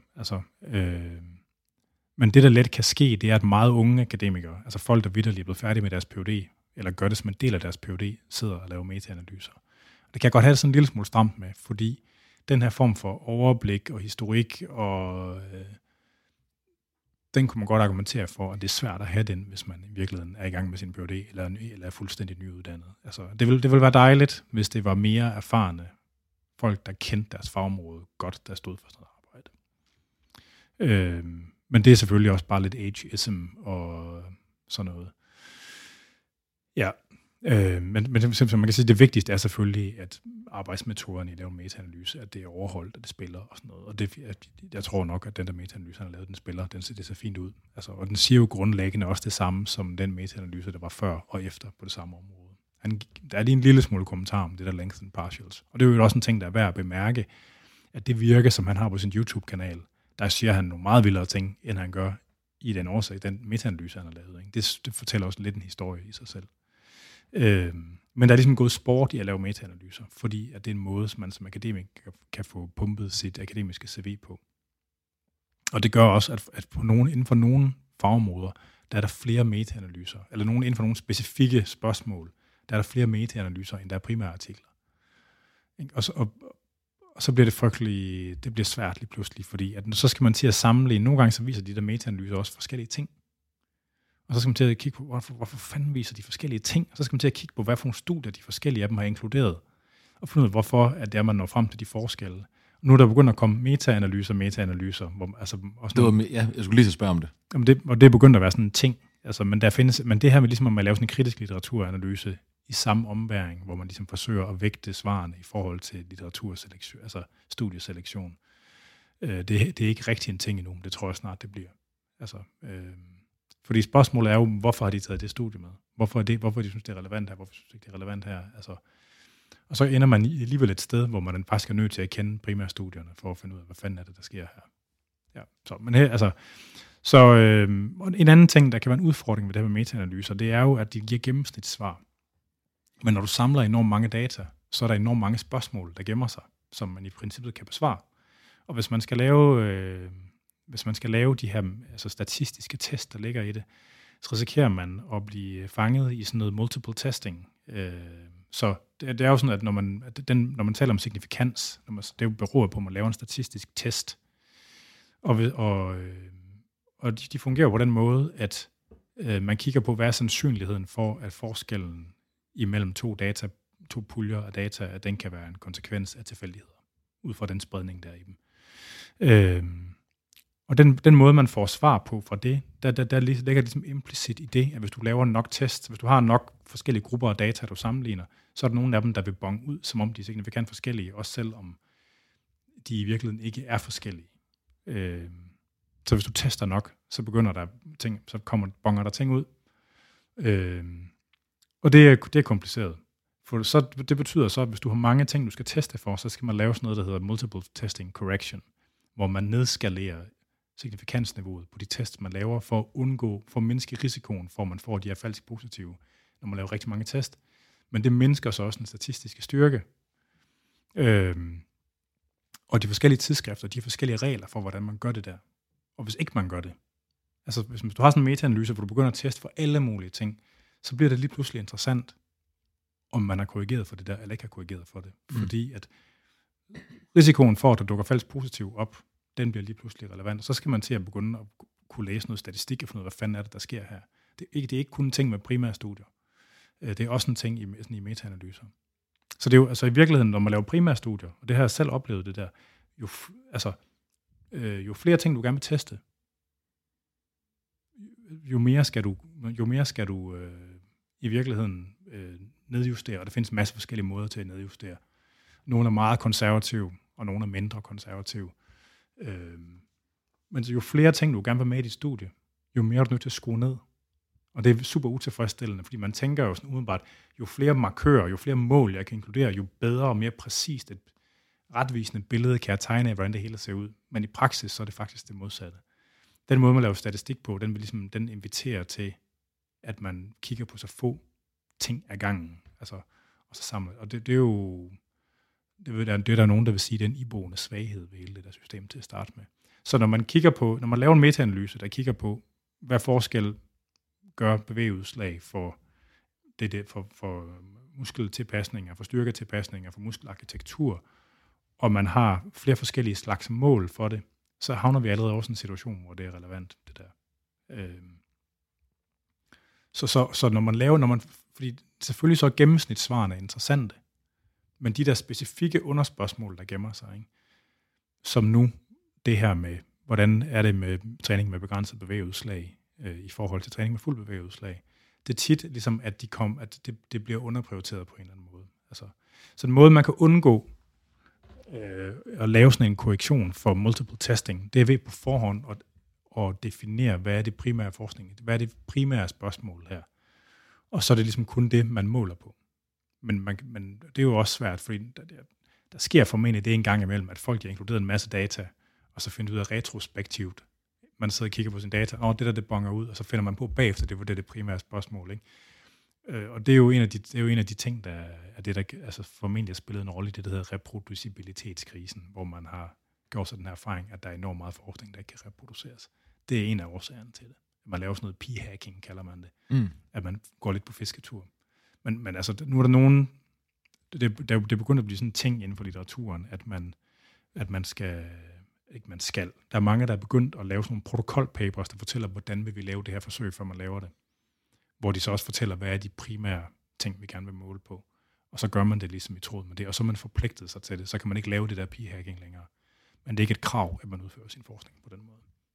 Men det, der let kan ske, det er, at meget unge akademikere, altså folk, der vitterligt er blevet færdige med deres PhD, eller gør det som en del af deres PhD, sidder og laver metaanalyser. Det kan jeg godt have det sådan en lille smule stramt med, fordi den her form for overblik og historik, og den kunne man godt argumentere for, at det er svært at have den, hvis man i virkeligheden er i gang med sin PhD, eller er fuldstændig nyuddannet. Altså, det ville være dejligt, hvis det var mere erfarne folk, der kendte deres fagområde godt, der stod for sådan noget arbejde. Men det er selvfølgelig også bare lidt ageism og sådan noget. Ja, men man kan sige, at det vigtigste er selvfølgelig, at arbejdsmetoderne i at lave metaanalyse, at det er overholdt, og det spiller og sådan noget. Og jeg tror nok, at den der metaanalyse, han har lavet, den spiller, det ser fint ud. Altså, og den siger jo grundlæggende også det samme, som den metaanalyse, der var før og efter på det samme område. Der er lige en lille smule kommentar om det der length and partials. Og det er jo også en ting, der er værd at bemærke, at det virke, som han har på sin YouTube-kanal, der siger han nogle meget vildere ting, end han gør i den metaanalyse, han har lavet. Ikke? Det fortæller også lidt en historie i sig selv. Men der er ligesom gået sport i at lave metaanalyser, fordi at det er en måde, som man som akademiker kan få pumpet sit akademiske CV på. Og det gør også, at inden for nogle fagområder, der er der flere metaanalyser, eller inden for nogle specifikke spørgsmål, der er der flere metaanalyser, end der er primære artikler. Og så bliver det frygteligt, det bliver svært lige pludselig, fordi at så skal man til at sammenligne. Nogle gange så viser de der metaanalyser også forskellige ting. Og så skal man til at kigge på, hvorfor fanden viser de forskellige ting. Og så skal man til at kigge på, hvad for nogle studier de forskellige af dem har inkluderet. Og finde ud af, hvorfor at det er, man når frem til de forskelle. Og nu er der begyndt at komme metaanalyser. Hvor, altså, også jeg skulle lige så spørge om det. Og det er begyndt at være sådan en ting. Altså, men det her med ligesom, at man laver sådan en kritisk litteraturanalyse i samme ombæring, hvor man ligesom forsøger at vægte svarene i forhold til litteraturselektion, altså studieselektion. Det er ikke rigtig en ting endnu, men det tror jeg snart, det bliver. Altså, fordi spørgsmålet er jo, hvorfor har de taget det studie med? Hvorfor de synes, det er relevant her? Hvorfor synes de ikke, det er relevant her? Altså, og så ender man alligevel et sted, hvor man faktisk er nødt til at kende primærstudierne, for at finde ud af, hvad fanden er det, der sker her. Ja, så en anden ting, der kan være en udfordring ved det her med metaanalyser, det er jo, at de giver gennemsnitssvar. Men når du samler enormt mange data, så er der enormt mange spørgsmål, der gemmer sig, som man i princippet kan besvare. Og hvis man skal lave de her altså statistiske test, der ligger i det, så risikerer man at blive fanget i sådan noget multiple testing. Så det er jo sådan, at når man taler om signifikans, det jo beror på, at man laver en statistisk test. Og de fungerer på den måde, at man kigger på, hvad er sandsynligheden for, at forskellen imellem to puljer af data, at den kan være en konsekvens af tilfældigheder, ud fra den spredning, der er i dem. Og den måde, man får svar på fra det, der ligger ligesom implicit i det, at hvis du laver nok test, hvis du har nok forskellige grupper af data, du sammenligner, så er der nogle af dem, der vil bonge ud, som om de er signifikant forskellige, også selvom de i virkeligheden ikke er forskellige. Så hvis du tester nok, så begynder der ting, så bonger der ting ud. Og det er kompliceret. For så, det betyder så, at hvis du har mange ting, du skal teste for, så skal man lave sådan noget, der hedder multiple testing correction, hvor man nedskalerer signifikansniveauet på de tests, man laver, for at mindske risikoen for, at man får de her falsk positive, når man laver rigtig mange test. Men det mindsker så også den statistiske styrke. Og de forskellige tidsskrifter, de har forskellige regler for, hvordan man gør det der. Og hvis ikke man gør det, altså hvis du har sådan en metaanalyse, hvor du begynder at teste for alle mulige ting, så bliver det lige pludselig interessant, om man har korrigeret for det der, eller ikke har korrigeret for det. Fordi at risikoen for, at der dukker falsk positiv op, den bliver lige pludselig relevant. Og så skal man til at begynde at kunne læse noget statistik og finde ud af, hvad fanden er det, der sker her. Det er ikke kun ting med primære studier. Det er også en ting i metaanalyser. Så det er jo altså i virkeligheden, når man laver primærstudier, og det har jeg selv oplevet det der, jo flere ting, du gerne vil teste, jo mere skal du i virkeligheden nedjustere, og der findes en masse forskellige måder til at nedjustere. Nogle er meget konservative, og nogle er mindre konservative. Men jo flere ting, du gerne vil med i dit studie, jo mere er du nødt til at skrue ned. Og det er super utilfredsstillende, fordi man tænker jo sådan udenbart, jo flere markører, jo flere mål, jeg kan inkludere, jo bedre og mere præcist et retvisende billede kan jeg tegne af, hvordan det hele ser ud. Men i praksis, så er det faktisk det modsatte. Den måde, man laver statistik på, den inviterer til, at man kigger på så få ting ad gangen, altså, og så samler. Og det er jo, det er der nogen, der vil sige, det er en iboende svaghed ved hele det der system til at starte med. Så når man laver en metaanalyse, der kigger på, hvad forskel gør bevægeudslag for muskeltilpasninger, for styrketilpasninger, for muskelarkitektur, og man har flere forskellige slags mål for det, så havner vi allerede også i en situation, hvor det er relevant, det der. Så når man fordi selvfølgelig så er gennemsnitssvarene interessante, men de der specifikke underspørgsmål, der gemmer sig, ikke? Som nu det her med, hvordan er det med træning med begrænset bevægeudslag i forhold til træning med fuld bevægeudslag, det er tit ligesom, at det bliver underprioriteret på en eller anden måde. Altså, så en måde, man kan undgå at lave sådan en korrektion for multiple testing, det er ved på forhånd at definere, hvad er det primære forskning, hvad er det primære spørgsmål her. Og så er det ligesom kun det, man måler på. Men det er jo også svært, fordi der sker formentlig det en gang imellem, at folk har inkluderet en masse data, og så finder ud af retrospektivt. Man sidder og kigger på sine data, og det bonger ud, og så finder man på bagefter, det er det primære spørgsmål, ikke? Og det er jo en af de ting, der altså formentlig har spillet en rolle i det, der hedder reproducibilitetskrisen, hvor man har gjort sig den her erfaring, at der er enormt meget forskning, der ikke kan reproduceres. Det er en af årsagerne til det. Man laver sådan noget p-hacking, kalder man det. At man går lidt på fisketur. Men altså, nu er der nogen, det er begyndt at blive sådan en ting inden for litteraturen, at man skal. Der er mange, der er begyndt at lave sådan nogle protokolpapers, der fortæller, hvordan vil vi lave det her forsøg, før man laver det. Hvor de så også fortæller, hvad er de primære ting, vi gerne vil måle på. Og så gør man det ligesom i tråd med det, og så er man forpligtet sig til det. Så kan man ikke lave det der p-hacking længere. Men det er ikke et krav, at man udfører sin forskning på den måde.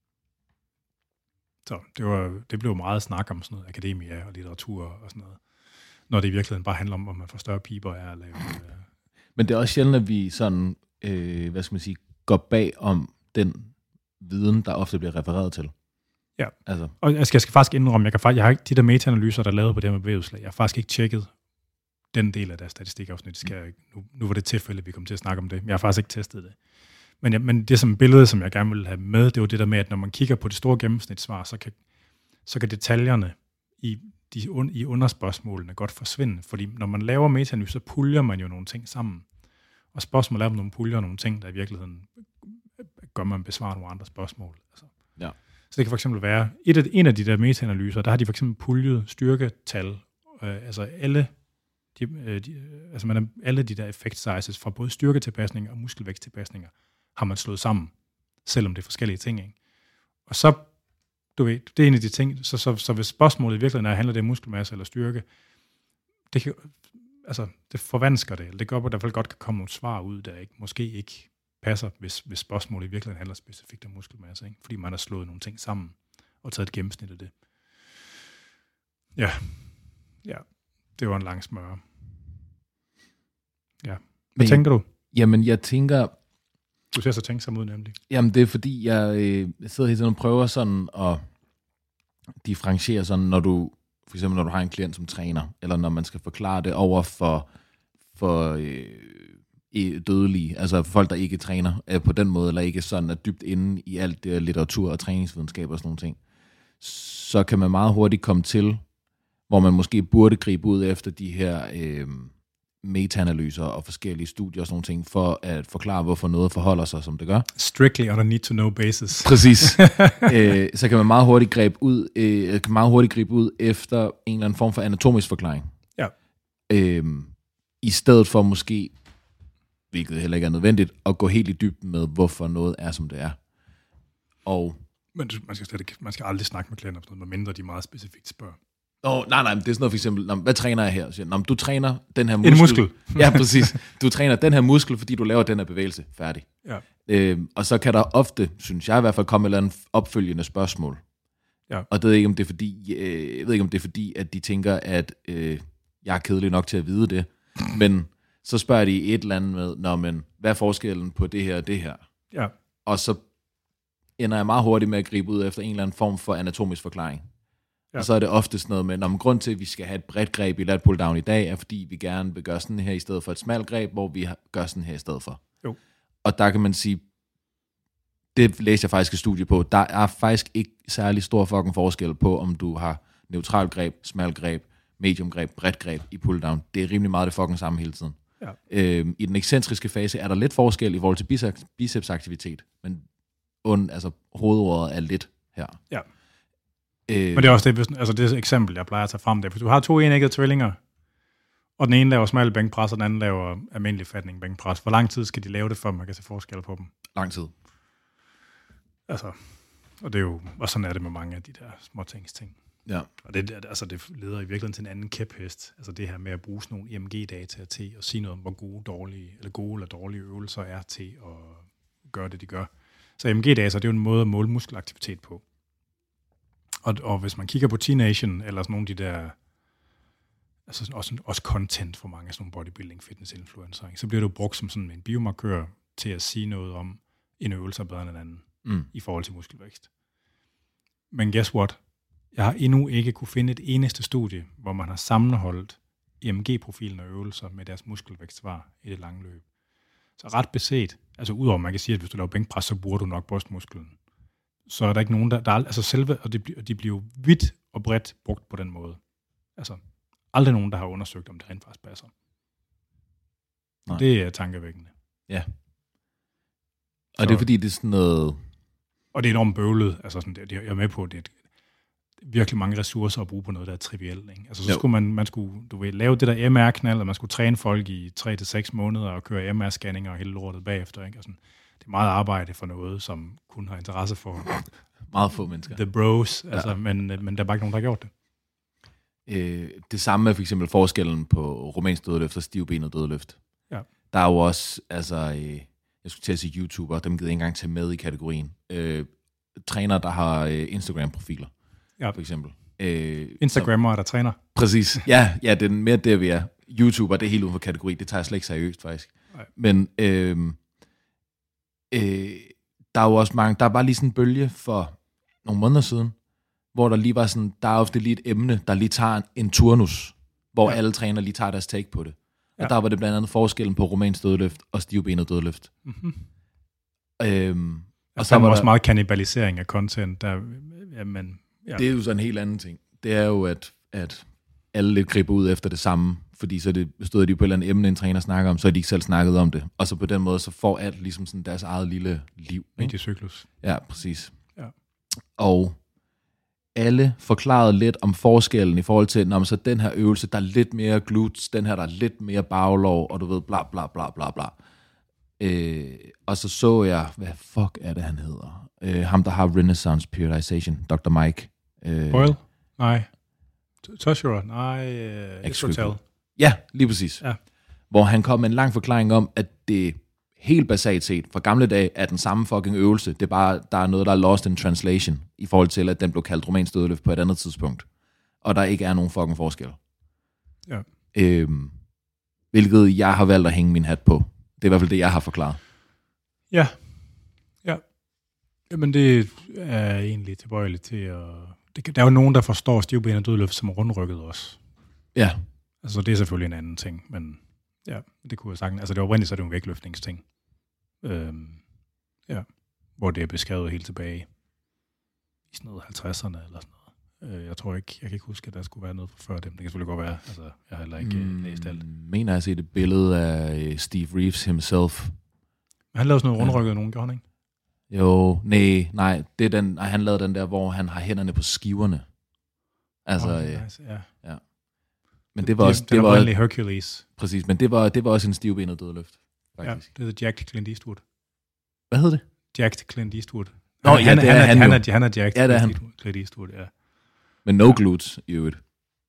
Så det blev meget snak om sådan noget akademia og litteratur og sådan noget, når det i virkeligheden bare handler om, om man får større piber af at lave. Men det er også sjældent, at vi sådan, går bag om den viden, der ofte bliver refereret til. Ja, altså. Og jeg skal faktisk indrømme, jeg har ikke de der metaanalyser, der er lavet på det her med bevægeudslag. Jeg har faktisk ikke tjekket den del af deres statistikafsnit. Nu var det tilfælde, at vi kom til at snakke om det. Jeg har faktisk ikke testet det. Men det som billede, som jeg gerne vil have med, det er jo det der med, at når man kigger på det store gennemsnitssvar, så kan detaljerne i underspørgsmålene godt forsvinde. Fordi når man laver metaanalyse, så puljer man jo nogle ting sammen. Og spørgsmålet er, om nogle puljer nogle ting, der i virkeligheden gør, man besvarer nogle andre spørgsmål. Altså. Ja. Så det kan for eksempel være, en af de der metaanalyser, der har de for eksempel puljet styrketal, altså alle de der effect sizes fra både styrketilpasninger og muskelvæksttilpasninger, har man slået sammen, selvom det er forskellige ting, ikke? Og så, du ved, det er en af de ting, så hvis spørgsmålet i virkeligheden handler det om muskelmasse eller styrke, det forvansker det, eller det gør, at der i hvert fald godt kan komme nogle svar ud, der måske ikke passer, hvis spørgsmålet i virkeligheden handler specifikt om muskelmasse, ikke? Fordi man har slået nogle ting sammen og taget et gennemsnit af det. Ja, det var en lang smøre. Ja. Hvad tænker du? Jamen, jeg tænker... Du ser så tænksom ud, nemlig. Jamen, det er fordi, jeg sidder hele tiden og prøver sådan at differentiere sådan, når du har en klient som træner, eller når man skal forklare det over for dødelige, altså folk, der ikke træner på den måde, eller ikke sådan er dybt inde i alt det litteratur og træningsvidenskab og sådan nogle ting, så kan man meget hurtigt komme til, hvor man måske burde gribe ud efter de her meta-analyser og forskellige studier og sådan nogle ting, for at forklare, hvorfor noget forholder sig, som det gør. Strictly on a need-to-know basis. Præcis. Så kan man meget hurtigt gribe ud efter en eller anden form for anatomisk forklaring. Ja. I stedet for måske, hvilket heller ikke er nødvendigt, at gå helt i dybden med, hvorfor noget er, som det er. Og men man skal aldrig snakke med klienter om noget, medmindre de meget specifikt spørger. Nej, men det er sådan noget for eksempel, hvad træner jeg her? Så, du træner den her muskel. En muskel. Ja, præcis. Du træner den her muskel, fordi du laver den her bevægelse. Færdig. Ja. Og så kan der ofte, synes jeg i hvert fald, komme et eller andet opfølgende spørgsmål. Ja. Og det ved jeg ikke, om det er fordi, at de tænker, at jeg er kedelig nok til at vide det. Men så spørger de et eller andet med, men hvad er forskellen på det her og det her? Ja. Og så ender jeg meget hurtigt med at gribe ud efter en eller anden form for anatomisk forklaring. Ja. Og så er det ofte sådan noget med, grund til, at vi skal have et bredt greb i lat pull down i dag, er fordi vi gerne vil gøre sådan her i stedet for et smalt greb, hvor vi gør sådan her i stedet for. Jo. Og der kan man sige, det læste jeg faktisk et studie på, der er faktisk ikke særlig stor fucking forskel på, om du har neutral greb, smalt greb, medium greb, bredt greb i pull down. Det er rimelig meget det fucking samme hele tiden. Ja. I den ekscentriske fase er der lidt forskel i forhold til bicepsaktivitet, men hovedordet er lidt her. Ja. Men det er også det eksempel, jeg plejer at tage frem der. Hvis du har 2 enæggede tvillinger, og den ene laver smal bænkpres, og den anden laver almindelig fatning bænkpres, hvor lang tid skal de lave det, før man kan se forskel på dem? Lang tid. Og det er jo, og sådan er det med mange af de der småtingsting. Ja. Og det leder i virkeligheden til en anden kæphest. Altså det her med at bruge sådan nogle EMG-data til at sige noget om, hvor gode eller dårlige øvelser er til at gøre det, de gør. Så EMG-data, det er jo en måde at måle muskelaktivitet på. Og hvis man kigger på T-Nation, eller sådan nogle af de der, altså også content for mange af sådan nogle bodybuilding fitness influencer, så bliver det jo brugt som sådan en biomarkør til at sige noget om, en øvelse er bedre end en anden, i forhold til muskelvækst. Men guess what? Jeg har endnu ikke kunne finde et eneste studie, hvor man har sammenholdt EMG-profilen af øvelser med deres muskelvækstsvar i det lange løb. Så ret beset, altså udover man kan sige, at hvis du laver bænkpres, så bruger du nok brystmusklen. Så er der ikke nogen, der altså selve, og de bliver jo vidt og bredt brugt på den måde. Altså aldrig nogen, der har undersøgt, om det rent faktisk passer. Det er tankevækkende. Ja. Og det er fordi, det er sådan noget... Og det er enormt bøvlet. Altså sådan, jeg er med på, det er virkelig mange ressourcer at bruge på noget, der er trivielt. Ikke? Altså så skulle man skulle lave det der MR-knald, og man skulle træne folk i 3 til 6 måneder og køre MR-scanninger og hele lortet bagefter. Ikke? Og sådan, det er meget arbejde for noget, som kun har interesse for meget få mennesker. The bros, altså, men der er bare ikke nogen, der har gjort det. Det samme er for eksempel forskellen på romansk dødløft og stivbenet dødløft. Ja. Der er jo også, jeg skulle til at sige YouTuber, dem gider ikke engang tage med i kategorien. Trænere, der har Instagram-profiler, for eksempel. Instagrammer, der træner. Præcis. Ja, det er mere der, vi er. YouTuber, det er helt uden for kategori. Det tager jeg slet ikke seriøst, faktisk. Nej. Men der er jo også mange, der er bare lige sådan en bølge for nogle måneder siden, hvor der lige var sådan, der er ofte lige et emne, der lige tager en turnus, hvor alle trænere lige tager deres take på det. Og der var det blandt andet forskellen på romansk dødløft og stivbenet dødløft. Mm-hmm. Og så var der også meget kannibalisering af content. Det er jo så en helt anden ting. Det er jo, at alle lidt griber ud efter det samme, fordi så stod de på et eller andet emne, en træner snakker om, så har de ikke selv snakket om det. Og så på den måde, så får alt ligesom sådan deres eget lille liv. Mediecyklus. Ja, præcis. Ja. Og alle forklarede lidt om forskellen i forhold til, når man så den her øvelse, der er lidt mere glutes, den her, der er lidt mere baglov, og du ved, bla bla bla bla bla bla. Og så jeg, hvad fuck er det, han hedder? Ham, der har Renaissance Periodization, Dr. Mike. Boyle? Nej. Toshiro? Nej. Hotel. Ja, lige præcis. Ja. Hvor han kom med en lang forklaring om, at det helt basalt set, fra gamle dage, er den samme fucking øvelse. Det er bare, der er noget, der er lost in translation, i forhold til, at den blev kaldt romansk dødløft på et andet tidspunkt. Og der ikke er nogen fucking forskel. Ja. Hvilket jeg har valgt at hænge min hat på. Det er i hvert fald det, jeg har forklaret. Ja. Ja. Jamen det er egentlig tilbøjeligt til at... Der er jo nogen, der forstår stivbenet dødløft som rundrykket også. Ja. Altså det er selvfølgelig en anden ting, men ja, det kunne jeg sagtens. Altså det var oprindeligt, så er det jo en vægtløftningsting. Hvor det er beskrevet helt tilbage i sådan noget 50'erne eller sådan noget. Jeg tror ikke, jeg kan ikke huske, at der skulle være noget før dem. Det kan selvfølgelig godt være. Altså, jeg har heller ikke læst alt. Mener jeg set et billede af Steve Reeves himself. Han lavede sådan noget rundrykket nogen, gjorde han ikke? Jo, nej, det er den, han lavede den der, hvor han har hænderne på skiverne. Altså, nice, ja. Men det var også... Det var Hercules. Præcis, men det var også en stivbenet dødløft, faktisk. Ja, det hedder Jacked Clint Eastwood. Hvad hed det? Jacked Clint Eastwood. Han er jacked ja, det er han. Clint Eastwood, ja. Men no glutes, i øvrigt.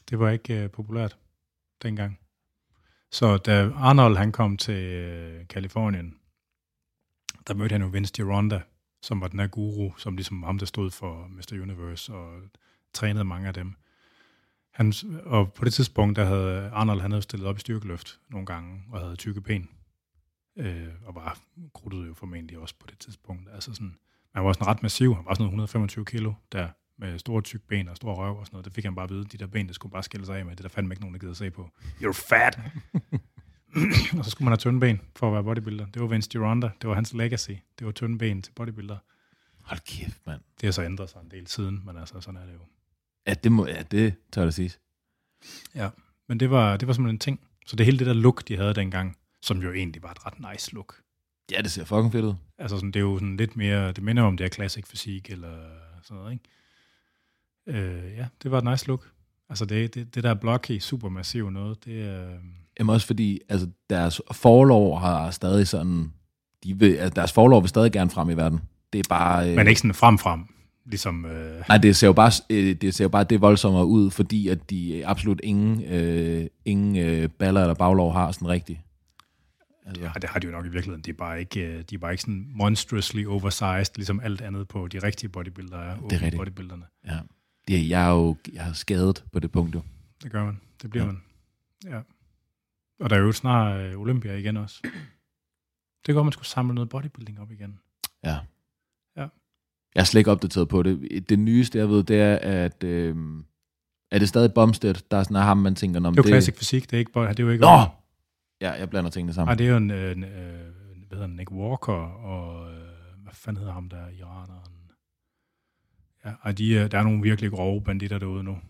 Det var ikke populært dengang. Så da Arnold han kom til Kalifornien, der mødte han jo Vince Gironda, som var den her guru, som ligesom ham, der stod for Mr. Universe og trænede mange af dem. Og på det tidspunkt, der havde Arnold, han havde stillet op i styrkeløft nogle gange, og havde tykke ben. Og var krudtet jo formentlig også på det tidspunkt. Altså sådan, han var sådan ret massiv. Han var sådan 125 kilo der, med store tykke ben og store røv og sådan noget. Det fik han bare at vide. De der ben, det skulle bare skille sig af med. Det der fandme ikke nogen, der gider at se på. You're fat! Og så skulle man have tynde ben for at være bodybuilder. Det var Vince Gironda. Det var hans legacy. Det var tynde ben til bodybuilder. Hold kæft, mand. Det har så ændret sig en del siden, men altså sådan er det jo. Det tør jeg sige. Ja, men det var simpelthen en ting. Så det hele det der look, de havde dengang, som jo egentlig var et ret nice look. Ja, det ser fucking fedt ud. Altså sådan, det er jo sådan lidt mere, det minder om det her classic fysik eller sådan noget, ikke? Ja, det var et nice look. Altså det der blocky, supermassiv noget, det er... Jamen også fordi, altså deres forlov har stadig sådan, deres forlov vil stadig gerne frem i verden. Det er bare... Men ikke sådan frem, ligesom... Nej, det ser jo bare det voldsommere ud, fordi at de absolut ingen baller eller baglov har sådan rigtigt. Altså. Ja, det har de jo nok i virkeligheden. De er bare ikke sådan monstrously oversized, ligesom alt andet på de rigtige bodybuildere er. Det er rigtigt. Bodybuilderne. Ja. Jeg er skadet på det punkt jo. Det gør man. Det bliver man. Ja. Og der er jo snart Olympia igen også. Det går, man skulle samle noget bodybuilding op igen. Ja. Jeg er slet ikke opdateret på det. Det nyeste, jeg ved, det er, at... er det stadig Bumstead, der er sådan af ham, man tænker... Om det er jo classic fysik, det er ikke... Det er jo ikke Ja, jeg blander tingene sammen. Nej, det er jo hvad hedder Nick Walker, og hvad fanden hedder ham der, iraneren? Ja, og der er nogle virkelig grove banditter derude nu.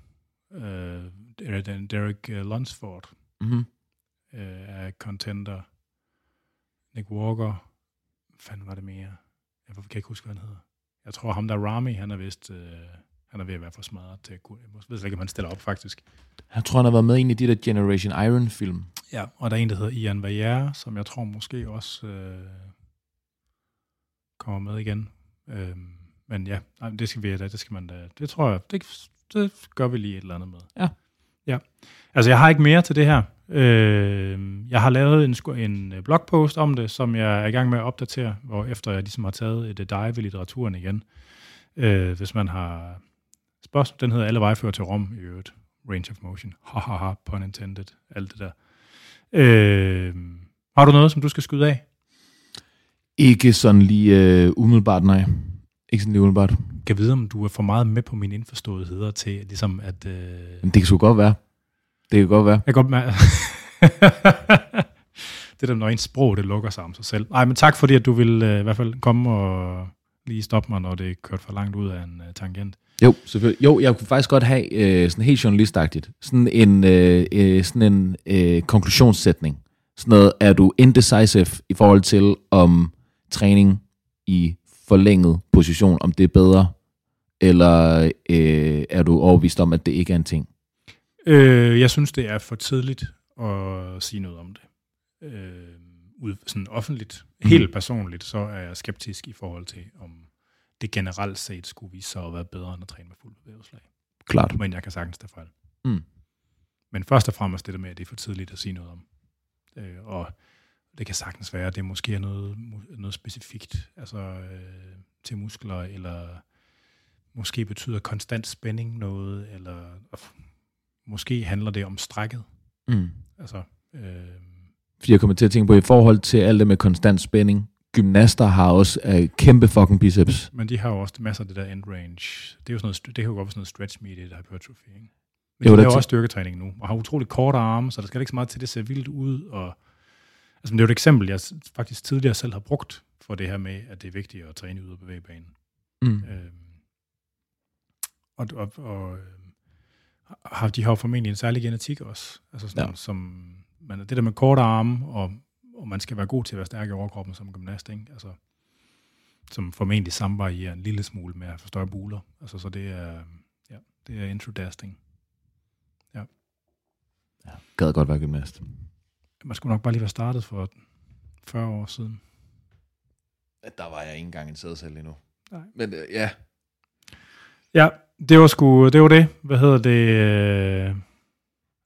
Derek Lunsford er contender. Nick Walker, hvad fanden var det mere? Jeg kan ikke huske, hvad han hedder. Jeg tror, ham der Rami, han er vist... han er ved at være for smadret til at kunne... Jeg ved ikke, om han stiller op, faktisk. Jeg tror, han har været med i en af de der Generation Iron-film. Ja, og der er en, der hedder Ian Valliere, som jeg tror måske også kommer med igen. Men ja, det skal man da... Det tror jeg, det gør vi lige et eller andet med. Ja. Altså, jeg har ikke mere til det her. Jeg har lavet en blogpost om det, som jeg er i gang med at opdatere, hvor efter jeg ligesom har taget et dive i litteraturen igen. Hvis man har spørgsmål, den hedder Alle veje fører til Rom i øvrigt. Range of motion. Hahaha, pun intended. Alt det der. Har du noget, som du skal skyde af? Ikke sådan lige umiddelbart, nej. Ikke sådan lige umiddelbart. Kan vide, om du er for meget med på mine indforståetheder til, ligesom at... Det kan sgu godt være. Det kan godt være. Jeg kan godt mærke... det der, når ens sprog, det lukker sig om sig selv. Nej, men tak fordi, at du ville i hvert fald komme og lige stoppe mig, når det kørte for langt ud af en tangent. Jo, selvfølgelig. Jo, jeg kunne faktisk godt have sådan helt journalistagtigt. Sådan en konklusionssætning. Sådan noget, er du indecisive i forhold til, om træning i forlænget position, om det er bedre, eller er du overbevist om, at det ikke er en ting? Jeg synes, det er for tidligt at sige noget om det. Sådan offentligt, helt personligt, så er jeg skeptisk i forhold til, om det generelt set skulle vise sig at være bedre end at træne med fuld bevægelseslag. Klart. Men jeg kan sagtens tage fejl. Men først og fremmest det der med, at det er for tidligt at sige noget om. Og det kan sagtens være, at det måske er noget specifikt, altså til muskler, eller måske betyder konstant spænding noget, eller måske handler det om strækket. Altså... Fordi jeg kommer til at tænke på, i forhold til alt det med konstant spænding, gymnaster har også kæmpe fucking biceps. Men de har jo også masser af det der end range. Det er jo sådan noget, det kan jo godt være sådan noget stretch mediated hypertrophy, ikke? Men de laver også styrketræning nu, og har utroligt korte arme, så der skal ikke så meget til, det ser vildt ud. Og, altså, det er jo et eksempel, jeg faktisk tidligere selv har brugt for det her med, at det er vigtigt at træne ud af bevægebanen. De har jo formentlig en særlig genetik også. Altså sådan, som det der med korte arme, og man skal være god til at være stærk i overkroppen som gymnast, ikke? Altså, som formentlig samvarierer en lille smule med at få større buler. Altså, så det er introdasting. Ja. Gad godt være gymnast. Man skulle nok bare lige være startet for 40 år siden. Der var jeg ikke engang en sædcelle endnu. Nej. Men ja. Ja, det var det. Hvad hedder det?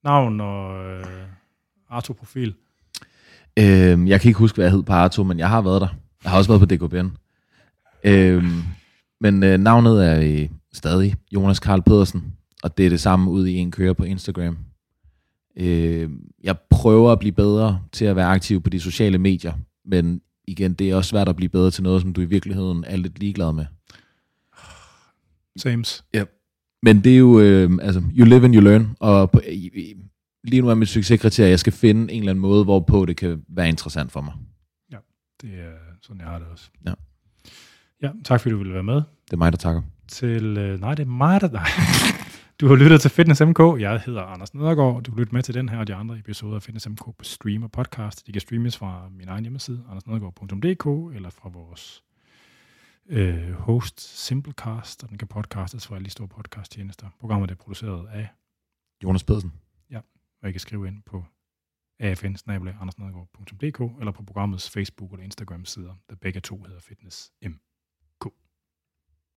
Navn og Arto-profil. Jeg kan ikke huske, hvad jeg hed på Arto, men jeg har været der. Jeg har også været på DKBN. Men navnet er stadig Jonas Karl Pedersen, og det er det samme ude i en kører på Instagram. Jeg prøver at blive bedre til at være aktiv på de sociale medier, men igen, det er også svært at blive bedre til noget, som du i virkeligheden er lidt ligeglad med. Sames. Ja. Men det er jo, you live and you learn, og lige nu er mit succeskriterie, at jeg skal finde en eller anden måde, hvorpå det kan være interessant for mig. Ja, det er sådan, jeg har det også. Ja. Ja, tak fordi du ville være med. Det er mig, der takker. Nej, det er mig, der... Du har lyttet til Fitness MK. Jeg hedder Anders Nedergaard. Du kan lytte med til den her og de andre episoder af Fitness MK på stream og podcast. De kan streames fra min egen hjemmeside, andersnedergaard.dk, eller fra vores host Simplecast, og den kan podcastes fra alle de store podcasttjenester. Programmet er produceret af Jonas Pedersen. Ja, og I kan skrive ind på afn@andersnedergaard.dk eller på programmets Facebook- eller Instagram-sider, der begge to hedder Fitness M.